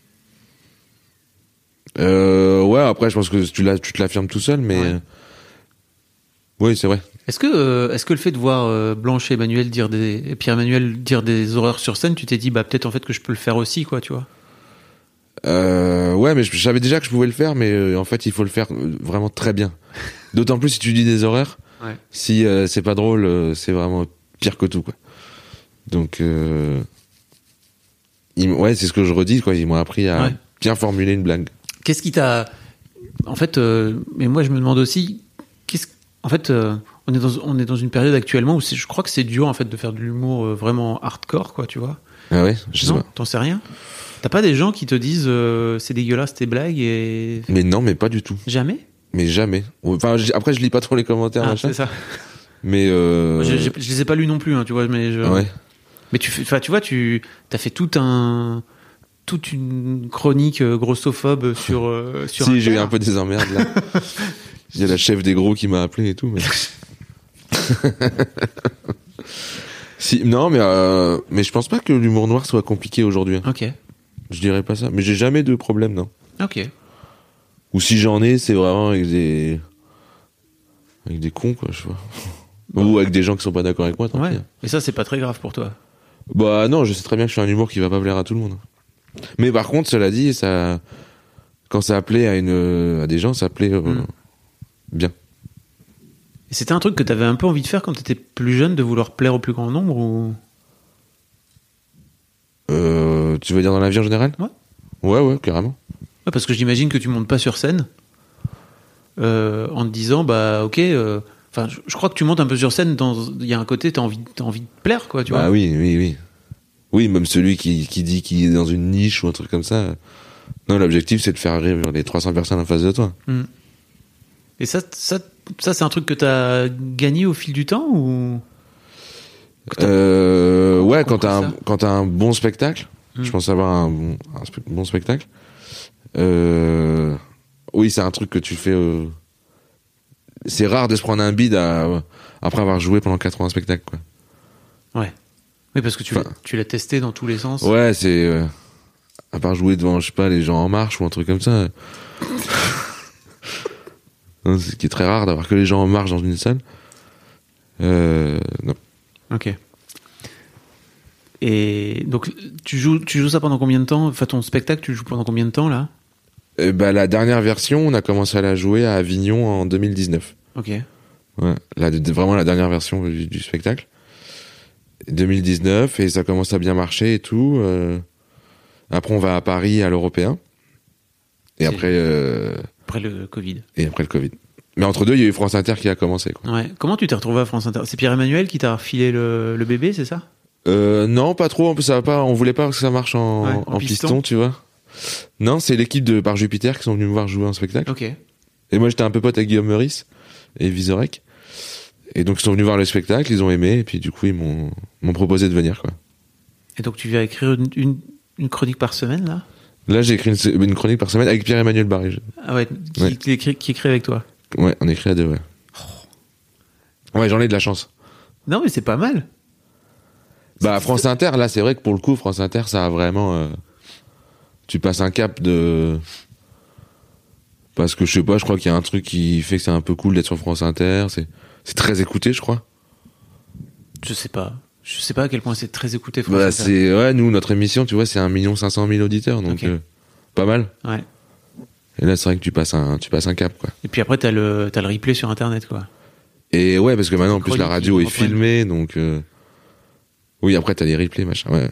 Ouais, après, je pense que tu te l'affirmes tout seul, mais oui, c'est vrai. Est-ce que le fait de voir Blanche et Pierre-Emmanuel dire des horreurs sur scène, tu t'es dit, bah, peut-être en fait que je peux le faire aussi, quoi, tu vois? Ouais, mais je savais déjà que je pouvais le faire, mais en fait, il faut le faire vraiment très bien. D'autant plus si tu dis des horreurs. Ouais. Si c'est pas drôle, c'est vraiment pire que tout, quoi. Donc, ouais, c'est ce que je redis, quoi. Ils m'ont appris à bien formuler une blague. Qu'est-ce qui t'a... En fait, mais moi, je me demande aussi... En fait, on est dans une période actuellement où je crois que c'est dur, en fait, de faire de l'humour vraiment hardcore, quoi, tu vois. Ah ouais, je sais pas. T'en sais rien? T'as pas des gens qui te disent c'est dégueulasse tes blagues et... Mais non, mais pas du tout. Jamais? Mais jamais. Enfin, après, je lis pas trop les commentaires, machin. C'est ça. Mais je les ai pas lus non plus, hein, tu vois, mais ouais. Mais tu vois, t'as fait toute une chronique grossophobe sur si, j'ai eu un peu des emmerdes, là. Il y a la chef des gros qui m'a appelé et tout, mais... si, non, mais je pense pas que l'humour noir soit compliqué aujourd'hui. Ok. Je dirais pas ça. Mais j'ai jamais de problème, non. Ok. Ou si j'en ai, c'est vraiment avec des cons, quoi, je vois. Bon. Ou avec des gens qui sont pas d'accord avec moi, tant pis. Et ça, c'est pas très grave pour toi? Bah non, je sais très bien que je suis un humour qui va pas plaire à tout le monde. Mais par contre, cela dit, ça, quand ça plaît à des gens, ça plaît bien. Et c'était un truc que t'avais un peu envie de faire quand t'étais plus jeune, de vouloir plaire au plus grand nombre, ou... Tu veux dire dans la vie en général? Ouais, carrément. Ouais, parce que j'imagine que tu montes pas sur scène en te disant, bah ok... Enfin, je crois que tu montes un peu sur scène, il y a un côté, t'as envie de plaire, quoi, tu vois. Ah oui. Oui, même celui qui dit qu'il est dans une niche ou un truc comme ça. Non, l'objectif, c'est de faire rire les 300 personnes en face de toi. Et ça c'est un truc que t'as gagné au fil du temps, ou... Ouais, quand t'as un bon spectacle, je pense avoir un bon spectacle. Oui, c'est un truc que tu fais... C'est rare de se prendre un bide après avoir joué pendant 4 ans un spectacle, quoi. Ouais. Oui, parce que tu l'as testé dans tous les sens. Ouais, c'est... à part jouer devant, je sais pas, les gens en marche ou un truc comme ça. Non, c'est ce qui est très rare d'avoir que les gens en marche dans une salle. Non. Ok. Et donc, tu joues ça pendant combien de temps? Enfin, ton spectacle, tu le joues pendant combien de temps, là? La dernière version, on a commencé à la jouer à Avignon en 2019. Ok. Ouais, vraiment la dernière version du spectacle. 2019, et ça commence à bien marcher et tout. Après, on va à Paris, à l'Européen. Et après... Après le Covid. Et après le Covid. Mais entre deux, il y a eu France Inter qui a commencé, quoi. Ouais. Comment tu t'es retrouvé à France Inter? C'est Pierre-Emmanuel qui t'a refilé le bébé, c'est ça? Non, pas trop. Ça va pas. On voulait pas que ça marche en piston, tu vois. Non, c'est l'équipe de Par Jupiter qui sont venus me voir jouer un spectacle. Ok. Et moi, j'étais un peu pote avec Guillaume Meurice et Vizorek. Et donc, ils sont venus voir le spectacle, ils ont aimé, et puis du coup, ils m'ont proposé de venir, quoi. Et donc, tu viens écrire une chronique par semaine, là? Là, j'ai écrit une chronique par semaine avec Pierre-Emmanuel Barré. Ah ouais, qui écrit avec toi? Ouais, on écrit à deux, ouais. Ouais, j'en ai de la chance. Non, mais c'est pas mal. Bah, France Inter, là, c'est vrai que pour le coup, France Inter, ça a vraiment... tu passes un cap de... Parce que, je sais pas, je crois qu'il y a un truc qui fait que c'est un peu cool d'être sur France Inter. C'est très écouté, je crois. Je sais pas à quel point c'est très écouté. Bah, ouais, nous, notre émission, tu vois, c'est 1 500 000 auditeurs, donc okay. Pas mal. Ouais. Et là, c'est vrai que tu passes un cap, quoi. Et puis après, t'as le replay sur Internet, quoi. Et ouais, parce que maintenant, en plus, la radio est filmée, donc... Oui, après, t'as des replays, machin, ouais.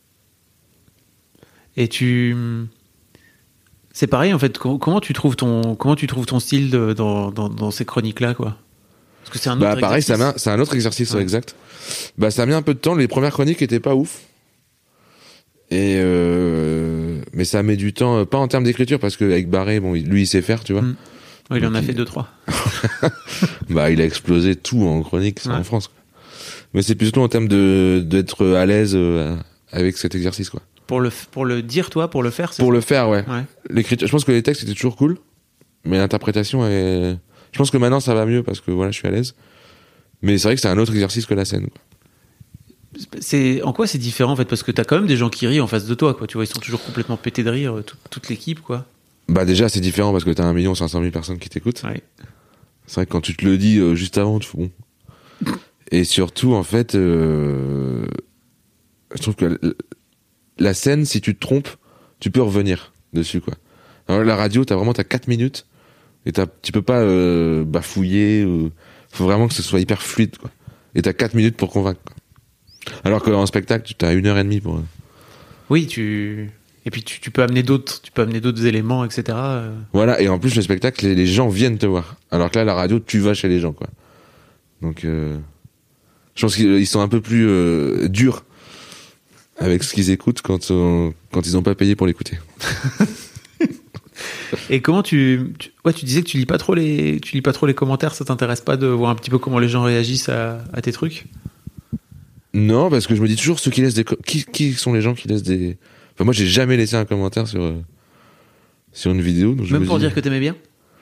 Et c'est pareil, en fait, comment tu trouves ton style dans ces chroniques-là, quoi? Parce que c'est un autre pareil, exercice. c'est un autre exercice, ouais, exact. Bah, ça a mis un peu de temps. Les premières chroniques étaient pas ouf. Et mais ça met du temps, pas en termes d'écriture, parce qu'avec Barré, bon, lui, il sait faire, tu vois. Ouais, il en a fait 2-3. Bah, il a explosé tout en chronique, en France, quoi. Mais c'est plutôt en termes d'être à l'aise avec cet exercice, quoi. Pour le dire, toi, pour le faire, c'est Pour ça le faire, ouais. L'écriture, je pense que les textes étaient toujours cool, mais l'interprétation est... Je pense que maintenant ça va mieux parce que voilà, je suis à l'aise. Mais c'est vrai que c'est un autre exercice que la scène, quoi. En quoi c'est différent, en fait, parce que t'as quand même des gens qui rient en face de toi, quoi. Tu vois, ils sont toujours complètement pétés de rire, toute l'équipe, quoi. Bah déjà c'est différent parce que t'as 1 500 000 personnes qui t'écoutent. Ouais. C'est vrai que quand tu te le dis juste avant, tu fais bon. Et surtout, en fait, je trouve que la scène, si tu te trompes, tu peux revenir dessus, quoi. Alors la radio, t'as 4 minutes et tu peux pas bafouiller. Faut vraiment que ce soit hyper fluide, quoi. Et t'as 4 minutes pour convaincre, quoi. Alors qu'en spectacle, t'as 1h30 pour... Oui, et puis tu peux amener d'autres éléments, etc. Voilà, et en plus, le spectacle, les gens viennent te voir. Alors que là, la radio, tu vas chez les gens, quoi. Donc, je pense qu'ils sont un peu plus durs avec ce qu'ils écoutent quand ils n'ont pas payé pour l'écouter. Et comment tu disais que tu lis pas trop les commentaires, ça t'intéresse pas de voir un petit peu comment les gens réagissent à tes trucs? Non, parce que je me dis toujours ceux qui laissent qui sont les gens qui laissent des... Enfin, moi, j'ai jamais laissé un commentaire sur une vidéo. Donc même pour dire que t'aimais bien?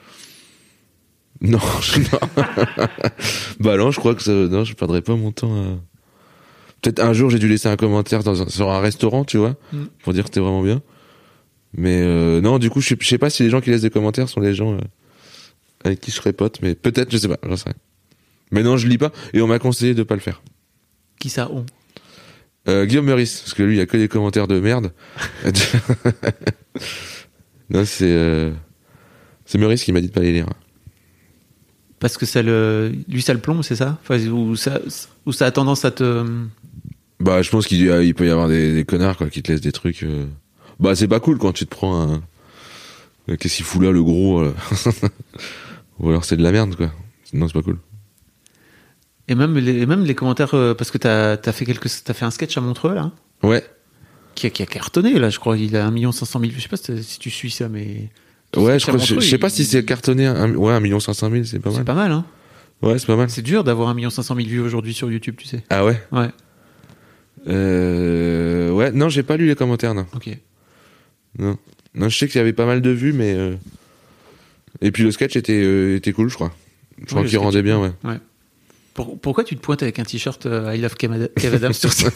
Non, bah non, je crois que non, je perdrais pas mon temps à... Peut-être un jour j'ai dû laisser un commentaire sur un restaurant, tu vois, pour dire que c'était vraiment bien. Mais non, du coup, je sais pas si les gens qui laissent des commentaires sont les gens avec qui je serais pote, mais peut-être, je sais pas, j'en sais rien. Mais non, je lis pas, et on m'a conseillé de pas le faire. Qui ça, on? Guillaume Meurice, parce que lui, il y a que des commentaires de merde. Non, c'est Meurice qui m'a dit de pas les lire. Parce que ça le plombe, c'est ça? Enfin, ou ça a tendance à te... Bah, je pense qu'il peut y avoir des connards, quoi, qui te laissent des trucs... Bah, c'est pas cool quand tu te prends un... Qu'est-ce qu'il fout là, le gros Ou alors c'est de la merde, quoi. Non, c'est pas cool. Et même les commentaires, parce que t'as fait un sketch à Montreux, là? Ouais. Qui a cartonné, là, je crois. Il a 1 500 000... Je sais pas si tu suis ça, mais... Ouais, je sais pas si c'est cartonné. 1 500 000, c'est pas mal. C'est pas mal, hein. Ouais, c'est pas mal. C'est dur d'avoir 1 500 000 vues aujourd'hui sur YouTube, tu sais. Ah ouais? Ouais. Ouais, non, j'ai pas lu les commentaires, non. Ok. Non, je sais qu'il y avait pas mal de vues, mais... Et puis le sketch était cool, je crois. Je crois qu'il rendait bien, ouais. Ouais. Pourquoi tu te pointes avec un t-shirt I Love Kev Adams sur ça?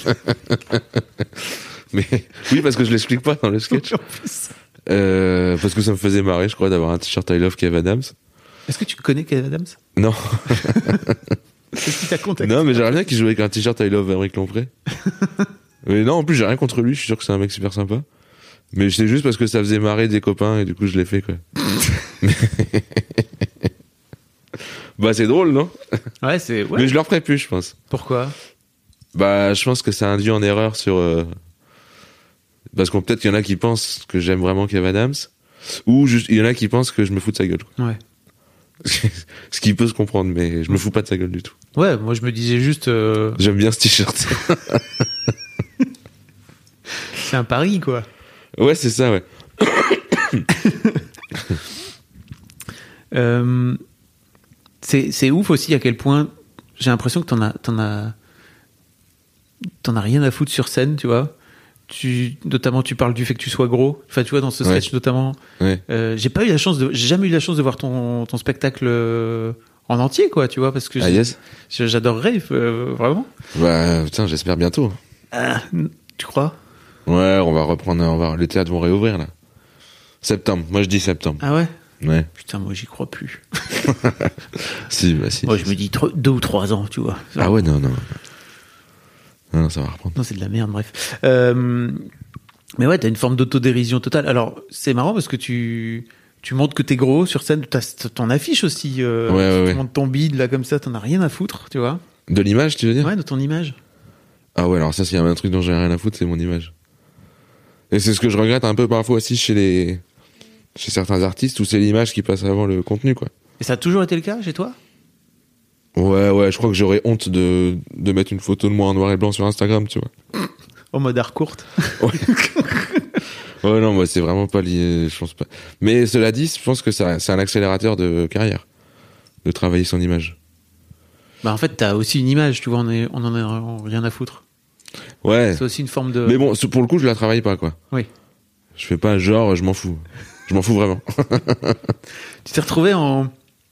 Mais oui, parce que je l'explique pas dans le sketch. Parce que ça me faisait marrer, je crois, d'avoir un t-shirt I Love Kev Adams. Est-ce que tu connais Kev Adams? Non. Qu'est-ce qui t'a contacté? Non, mais j'aimerais bien qu'il joue avec un t-shirt I Love Émeric Lompré. Mais non, en plus, j'ai rien contre lui, je suis sûr que c'est un mec super sympa. Mais c'est juste parce que ça faisait marrer des copains et du coup, je l'ai fait, quoi. Bah, c'est drôle, non? Ouais, ouais. Mais je le referai plus, je pense. Pourquoi? Bah, je pense que ça induit en erreur sur... Parce qu'on peut-être qu'il y en a qui pensent que j'aime vraiment Kev Adams, ou juste il y en a qui pensent que je me fous de sa gueule, quoi. Ouais. Ce qui peut se comprendre, mais je me fous pas de sa gueule du tout. Ouais, moi je me disais juste... J'aime bien ce t-shirt. C'est un pari, quoi. Ouais, c'est ça, ouais. C'est ouf aussi à quel point j'ai l'impression que t'en as rien à foutre sur scène, tu vois. Notamment, tu parles du fait que tu sois gros. Enfin, tu vois, dans ce sketch, notamment. Ouais. J'ai jamais eu la chance de voir ton spectacle en entier, quoi, tu vois, parce que yes. j'adorerais, vraiment. Bah, putain, j'espère bientôt. Tu crois? Ouais, on va reprendre, les théâtres vont réouvrir, là. Septembre. Moi, je dis septembre. Ah ouais? Ouais. Putain, moi, j'y crois plus. Si. Moi, je me dis 2 ou 3 ans, tu vois. Ah ouais, non, ça va reprendre. Non, c'est de la merde, bref. Mais ouais, t'as une forme d'autodérision totale. Alors, c'est marrant parce que tu montres que t'es gros sur scène, t'as ton affiche aussi. Tu montres ton bide, là, comme ça, t'en as rien à foutre, tu vois. De l'image, tu veux dire? Ouais, de ton image. Ah ouais, alors ça, s'il y a un truc dont j'ai rien à foutre, c'est mon image. Et c'est ce que je regrette un peu parfois aussi chez certains artistes, où c'est l'image qui passe avant le contenu, quoi. Et ça a toujours été le cas chez toi? Ouais, je crois que j'aurais honte de mettre une photo de moi en noir et blanc sur Instagram, tu vois. En mode art courte. Ouais. Ouais, non, moi, c'est vraiment pas lié, je pense pas. Mais cela dit, je pense que c'est un accélérateur de carrière, de travailler son image. Bah, en fait, t'as aussi une image, tu vois, on en a rien à foutre. Ouais. C'est aussi une forme de... Mais bon, pour le coup, je la travaille pas, quoi. Oui. Je fais pas genre, je m'en fous. Je m'en fous vraiment. Tu t'es retrouvé en...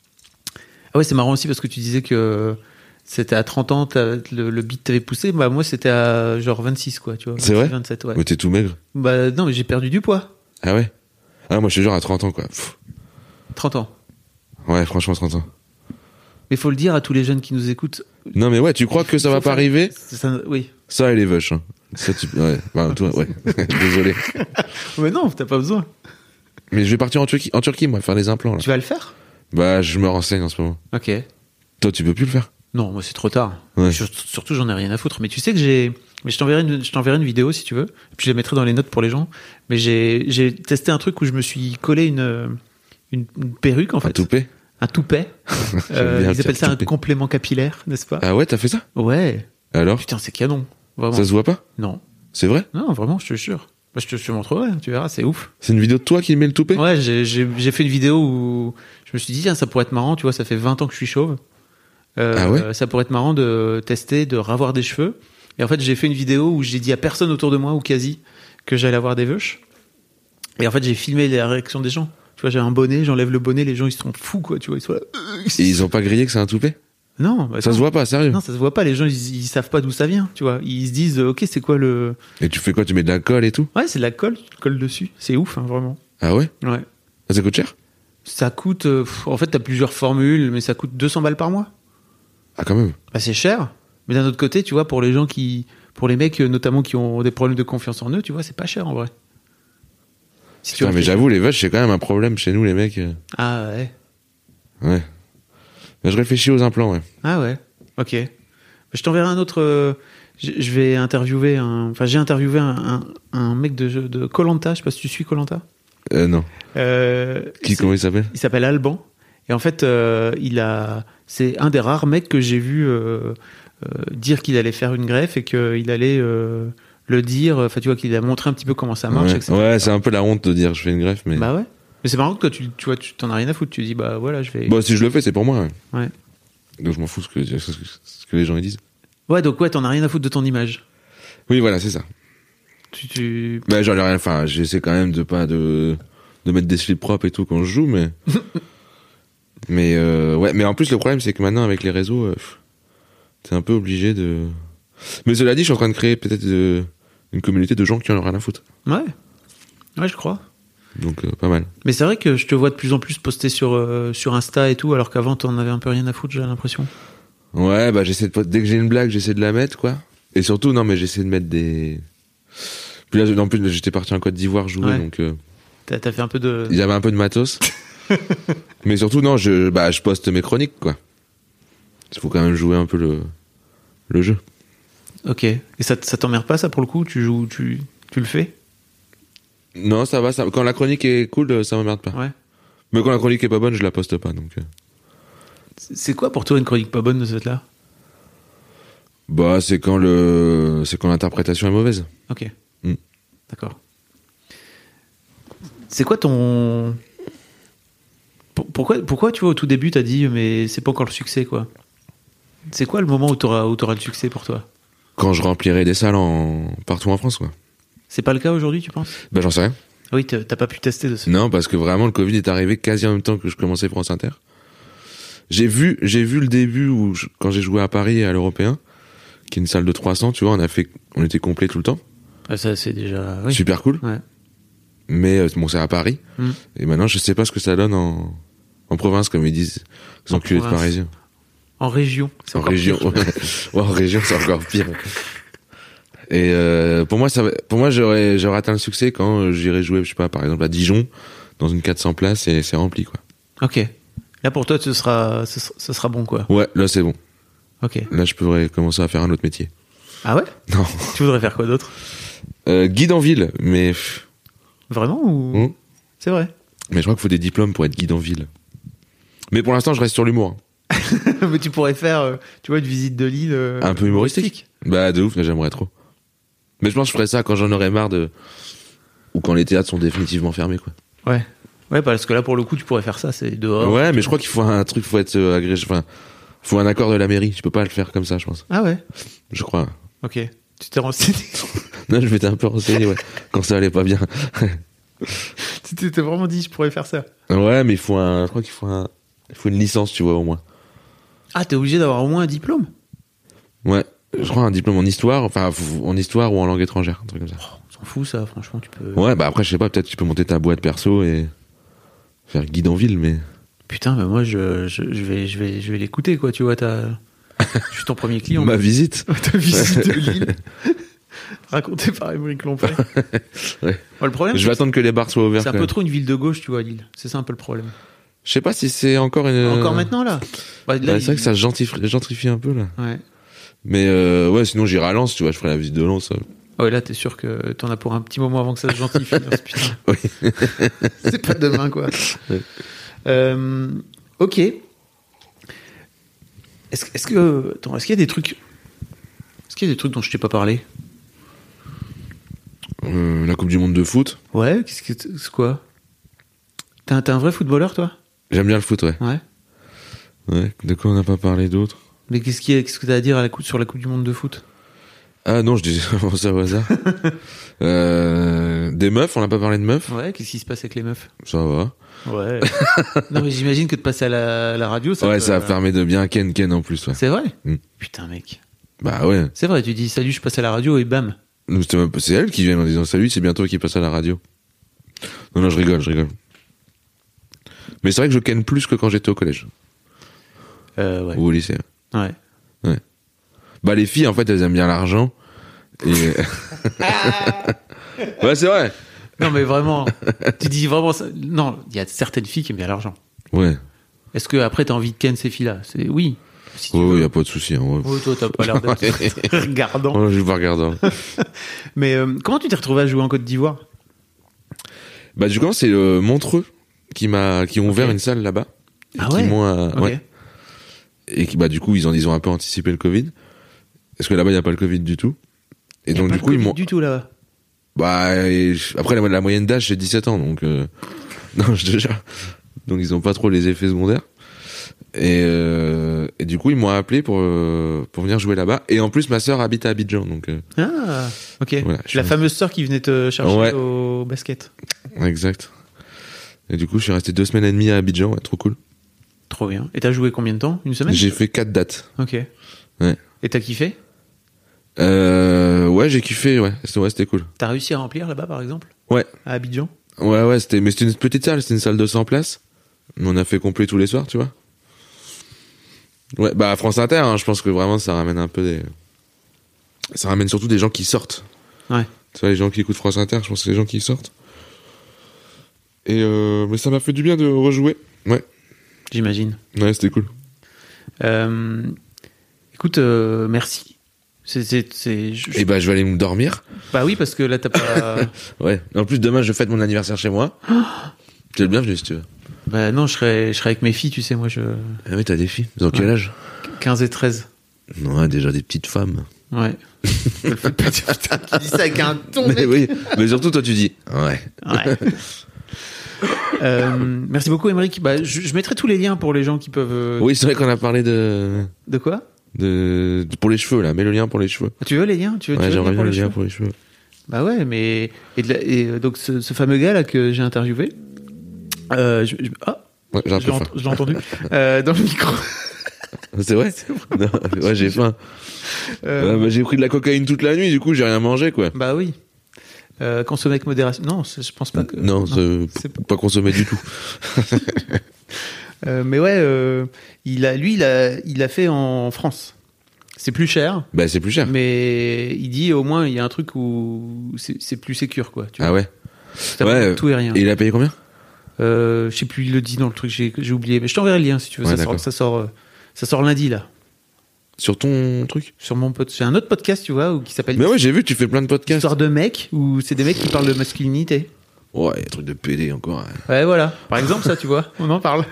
Ah ouais, c'est marrant aussi parce que tu disais que c'était à 30 ans, le beat t'avait poussé. Bah, moi, c'était à genre 26, quoi, tu vois. 26, C'est vrai? 27, ouais. Mais t'es tout maigre. Bah, non, mais j'ai perdu du poids. Ah ouais? Ah, moi, je suis genre à 30 ans, quoi. Pff. 30 ans. Ouais, franchement, 30 ans. Mais faut le dire à tous les jeunes qui nous écoutent. Non, mais ouais, tu crois que ça va pas arriver? Oui. Ça et les vaches, hein. Ça, ouais. Bah, toi, ouais. Désolé. Mais non, t'as pas besoin. Mais je vais partir en Turquie, moi, faire des implants, là. Tu vas le faire? Bah, je me renseigne en ce moment. Ok. Toi, tu peux plus le faire? Non, moi, c'est trop tard. Ouais. Surtout, j'en ai rien à foutre. Mais tu sais que mais je t'enverrai une vidéo si tu veux. Et puis je la mettrai dans les notes pour les gens. Mais j'ai testé un truc où je me suis collé une perruque, en fait. Un toupet? Un toupet. Ils appellent ça un complément capillaire, n'est-ce pas? Ah ouais, t'as fait ça? Ouais. Alors? Putain, c'est canon. Vraiment. Ça se voit pas? Non. C'est vrai? Non, vraiment, je te jure. Bah, je te montrerai, tu verras, c'est ouf. C'est une vidéo de toi qui met le toupet? Ouais, j'ai fait une vidéo où je me suis dit, tiens, ça pourrait être marrant, tu vois, ça fait 20 ans que je suis chauve. Ah ouais? Ça pourrait être marrant de tester, de ravoir des cheveux. Et en fait, j'ai fait une vidéo où j'ai dit à personne autour de moi, ou quasi, que j'allais avoir des veuches. Et en fait, j'ai filmé la réaction des gens. Tu vois, j'ai un bonnet, j'enlève le bonnet, les gens, ils sont fous, quoi, tu vois, ils sont là. Et ils ont pas grillé que c'est un toupet? Non. Bah, ça se voit pas, sérieux? Non, ça se voit pas, les gens, ils savent pas d'où ça vient, tu vois. Ils se disent, ok, c'est quoi le... Et tu fais quoi? Tu mets de la colle et tout? Ouais, c'est de la colle, tu colles dessus. C'est ouf, hein, vraiment. Ah ouais? Ouais. Ça coûte cher? Ça coûte, en fait, t'as plusieurs formules, mais ça coûte 200 balles par mois. Ah, quand même. Bah, c'est cher. Mais d'un autre côté, tu vois, pour les gens pour les mecs, notamment, qui ont des problèmes de confiance en eux, tu vois, c'est pas cher, en vrai. Si tu Putain, mais j'avoue, les vaches, c'est quand même un problème chez nous, les mecs. Ah ouais. Ouais. Mais je réfléchis aux implants, ouais. Ah ouais. Ok. Je t'enverrai un autre. Je vais interviewer j'ai interviewé un mec de Koh-Lanta. Je sais pas si tu suis Koh-Lanta. Non. Comment il s'appelle? Il s'appelle Alban. Et en fait, c'est un des rares mecs que j'ai vu dire qu'il allait faire une greffe et qu'il allait le dire. Enfin, tu vois, qu'il a montré un petit peu comment ça marche. Ouais, ouais, c'est un peu la honte de dire je fais une greffe, mais. Bah ouais. Mais c'est marrant que toi, tu vois, tu t'en as rien à foutre. Tu dis, bah voilà, je vais. Bah, si je le fais, c'est pour moi. Ouais. Donc je m'en fous ce que les gens ils disent. Ouais, donc ouais, t'en as rien à foutre de ton image. Oui, voilà, c'est ça. Bah, j'en ai rien. Enfin, j'essaie quand même de mettre des slips propres et tout quand je joue, mais. Ouais, mais en plus le problème c'est que maintenant avec les réseaux, t'es un peu obligé de. Mais cela dit, je suis en train de créer peut-être une communauté de gens qui en ont rien à foutre. Ouais. Ouais, je crois. Donc pas mal. Mais c'est vrai que je te vois de plus en plus poster sur Insta et tout, alors qu'avant t'en avais un peu rien à foutre, j'ai l'impression. Ouais, bah dès que j'ai une blague, j'essaie de la mettre, quoi. Et surtout, non, mais j'essaie de mettre des. Puis là, en plus, j'étais parti en Côte d'Ivoire jouer, ouais. Donc. T'as fait un peu de. Il y avait un peu de matos. Mais surtout, non, je poste mes chroniques, quoi. Il faut quand même jouer un peu le jeu. Ok. Et ça t'emmerde pas, ça, pour le coup? Tu le fais? Non, ça va. Quand la chronique est cool, ça m'emmerde pas. Ouais. Mais quand la chronique est pas bonne, je la poste pas, donc. C'est quoi pour toi une chronique pas bonne de cette là? Bah, c'est quand l'interprétation est mauvaise. Ok. D'accord. C'est quoi ton... Pourquoi, tu vois, au tout début, t'as dit, mais c'est pas encore le succès, quoi? C'est quoi le moment où t'auras le succès pour toi? Quand je remplirai des salles partout en France, quoi. C'est pas le cas aujourd'hui, tu penses? Bah, j'en sais rien. Oui, t'as pas pu tester de ça. Non, parce que vraiment, le Covid est arrivé quasi en même temps que je commençais France Inter. J'ai vu le début où quand j'ai joué à Paris à l'Européen, qui est une salle de 300, tu vois, on était complet tout le temps. Ah, ça, c'est déjà... Oui. Super cool. Ouais. Mais bon, c'est à Paris. Et maintenant, je sais pas ce que ça donne en province, comme ils disent, les enculés de Parisiens. En région. C'est en région, ouais, en région, c'est encore pire. Et pour moi, j'aurais atteint le succès quand j'irai jouer, je sais pas, par exemple à Dijon, dans une 400 places, et c'est rempli, quoi. Ok. Là, pour toi, ce sera bon, quoi. Ouais, là, c'est bon. Ok. Là, je pourrais commencer à faire un autre métier. Ah ouais? Non. Tu voudrais faire quoi d'autre? Guide en ville, mais... Vraiment ou... C'est vrai. Mais je crois qu'il faut des diplômes pour être guide en ville. Mais pour l'instant, je reste sur l'humour. Mais tu pourrais faire, tu vois, une visite de l'île... un peu humoristique. Bah, de ouf, mais j'aimerais trop. Mais je pense que je ferais ça quand j'en aurais marre ou quand les théâtres sont définitivement fermés, quoi. Ouais. Ouais, parce que là, pour le coup, tu pourrais faire ça, c'est dehors. Ouais, mais je crois qu'il faut un truc, faut être agrégé, enfin, faut un accord de la mairie. Tu peux pas le faire comme ça, je pense. Ah ouais? Je crois. Ok. Tu t'es renseigné? Non, je m'étais un peu renseigné, ouais. Quand ça allait pas bien. Tu t'étais vraiment dit, je pourrais faire ça. Ouais, mais je crois qu'il faut une licence, tu vois, au moins. Ah, t'es obligé d'avoir au moins un diplôme? Ouais. Je crois un diplôme en histoire, enfin, en histoire ou en langue étrangère, un truc comme ça. Oh, on s'en fout, ça, franchement, tu peux... Ouais, bah après, je sais pas, peut-être tu peux monter ta boîte perso et faire guide en ville, mais... Putain, mais moi, je vais l'écouter, quoi, tu vois, je suis ton premier client. Ma visite. Ta visite de l'île. Racontée par Émeric Lompré. Ouais. Bon, le problème, je vais attendre que les bars soient ouverts. C'est un peu trop une ville de gauche, tu vois, Lille. C'est ça un peu le problème. Je sais pas si c'est encore une... Encore maintenant, là? Là, c'est vrai que ça gentrifie un peu, là. Ouais. Mais ouais, sinon j'irai à Lens, tu vois, je ferai la visite de Lens. Ouais, là, t'es sûr que t'en as pour un petit moment avant que ça se gentrifie. Putain. Oui. C'est pas demain, quoi. Ouais. Ok. Est-ce qu'il y a des trucs... Est-ce qu'il y a des trucs dont je t'ai pas parlé? La Coupe du Monde de foot. Ouais, c'est quoi? T'es un vrai footballeur, toi? J'aime bien le foot, ouais. Ouais. Ouais. De quoi on n'a pas parlé d'autre? Mais qu'est-ce que t'as à dire sur la Coupe du Monde de foot? Ah non, je disais vraiment ça au hasard. Des meufs, on n'a pas parlé de meufs. Ouais, qu'est-ce qui se passe avec les meufs? Ça va. Ouais. Non, mais j'imagine que de passer à la radio, ça... Ouais, ça permet de bien ken en plus, ouais. C'est vrai? Mm. Putain, mec. Bah ouais. C'est vrai, tu dis salut, je passe à la radio et bam. C'est elle qui vient en disant salut, c'est bientôt qui passe à la radio. Non, je rigole. Mais c'est vrai que je ken plus que quand j'étais au collège. Ouais. Ou au lycée. Ouais. Bah les filles, en fait, elles aiment bien l'argent. Et... ouais, c'est vrai. Non, mais vraiment, tu dis vraiment ça. Non, il y a certaines filles qui aiment bien l'argent. Ouais. Est-ce que après t'as envie de ken ces filles-là? Oui. Si y a pas de souci. Hein, ouais. Oh, toi, t'as pas l'air d'être regardant. Oh, je suis pas regardant. Mais comment tu t'es retrouvé à jouer en Côte d'Ivoire? Bah du coup, c'est Montreux qui ont ouvert une salle là-bas. Ah qui ouais. Ouais. Et qui, bah du coup, ils ont un peu anticipé le Covid. Parce que là-bas, il y a pas le Covid du tout. Et donc du coup, ils m'ont... du tout là-bas. Bah après la moyenne d'âge c'est 17 ans, donc non, je te jure. Donc ils ont pas trop les effets secondaires. Et du coup, ils m'ont appelé pour venir jouer là-bas. Et en plus, ma sœur habite à Abidjan, donc. Ah, ok. Voilà, la fameuse sœur qui venait te chercher au basket. Exact. Et du coup, je suis resté 2 semaines et demie à Abidjan, ouais, trop cool. Trop bien. Et t'as joué combien de temps? Une semaine? J'ai fait 4 dates. Ok. Ouais. Et t'as kiffé? Ouais, j'ai kiffé, ouais. C'était cool. T'as réussi à remplir là-bas, par exemple? Ouais. À Abidjan? Ouais, c'était une petite salle, c'était une salle de 100 places. On a fait complet tous les soirs, tu vois. Ouais, bah, France Inter, hein, je pense que vraiment, ça ramène un peu ça ramène surtout des gens qui sortent. Ouais. Tu vois, les gens qui écoutent France Inter, je pense que c'est les gens qui sortent. Et, mais ça m'a fait du bien de rejouer. Ouais. J'imagine. Ouais, c'était cool. Écoute, merci. Et bah, je vais aller me dormir. Bah oui, parce que là, t'as pas... Ouais. En plus, demain, je fête mon anniversaire chez moi. T'es le bienvenu, si tu veux. Bah non, je serai avec mes filles, tu sais, moi, Ah oui, t'as des filles. Dans quel âge? 15 et 13. Ouais, déjà des petites femmes. Ouais. Le fait pas dire, putain, qui dit ça avec un ton, Mais mec. oui, mais surtout, toi, tu dis. Ouais. Merci beaucoup, Émeric. Bah, je mettrai tous les liens pour les gens qui peuvent... Oui, c'est vrai qu'on a parlé de quoi? pour les cheveux, là. Mets le lien pour les cheveux. Tu veux les liens? Ouais, j'aimerais bien le lien pour les cheveux. Bah ouais, mais... Et donc, ce fameux gars, là, que j'ai interviewé... Ouais, j'ai un peu faim. Je l'ai entendu dans le micro. C'est vrai? Non, ouais, j'ai faim. J'ai pris de la cocaïne toute la nuit, du coup, j'ai rien mangé, quoi. Bah oui. Consommer avec modération. Non, je pense pas que. Non, c'est pas consommer du tout. Mais ouais, il a fait en France. C'est plus cher. Bah, c'est plus cher. Mais il dit au moins il y a un truc où c'est plus sécure, quoi. Tu vois. Ah ouais. T'as Ouais. tout et rien. Et il a payé combien? Je sais plus, il le dit dans le truc, j'ai oublié. Mais je t'enverrai le lien si tu veux. Ouais, Ça sort lundi là. Sur ton truc? Sur mon pote. C'est un autre podcast, tu vois, qui s'appelle. Mais ouais, j'ai vu que tu fais plein de podcasts. Histoire de mecs, où c'est des mecs qui parlent de masculinité. Ouais, il y a un truc de PD encore. Ouais. Ouais, voilà. Par exemple, ça, tu vois, on en parle.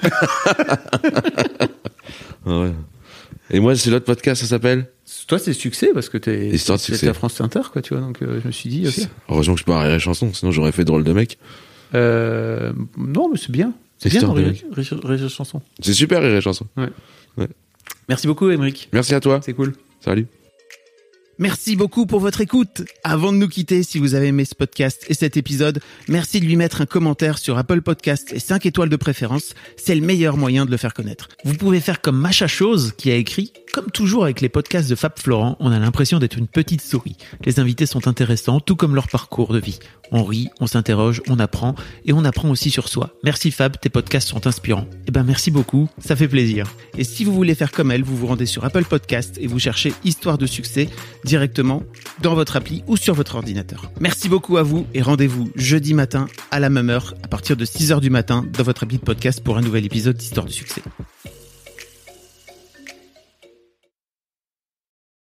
Ouais. Et moi, c'est l'autre podcast, ça s'appelle? Toi, c'est succès parce que Histoire de succès. à France Inter, quoi, tu vois. Donc, je me suis dit, ok. Heureusement que je peux arrêter la chanson, sinon j'aurais fait drôle de mec. Non, mais c'est bien. C'est bien, Histoire de Rire Chanson. C'est super, la chanson. Ouais. Merci beaucoup, Émeric. Merci à toi. C'est cool. Salut. Merci beaucoup pour votre écoute. Avant de nous quitter, si vous avez aimé ce podcast et cet épisode, merci de lui mettre un commentaire sur Apple Podcast et 5 étoiles de préférence. C'est le meilleur moyen de le faire connaître. Vous pouvez faire comme Macha Chose qui a écrit « Comme toujours avec les podcasts de Fab Florent, on a l'impression d'être une petite souris. Les invités sont intéressants, tout comme leur parcours de vie. On rit, on s'interroge, on apprend et on apprend aussi sur soi. Merci Fab, tes podcasts sont inspirants. » Eh ben merci beaucoup, ça fait plaisir. Et si vous voulez faire comme elle, vous vous rendez sur Apple Podcast et vous cherchez Histoire de succès directement dans votre appli ou sur votre ordinateur. Merci beaucoup à vous et rendez-vous jeudi matin à la même heure à partir de 6h du matin dans votre appli de podcast pour un nouvel épisode d'Histoire de succès.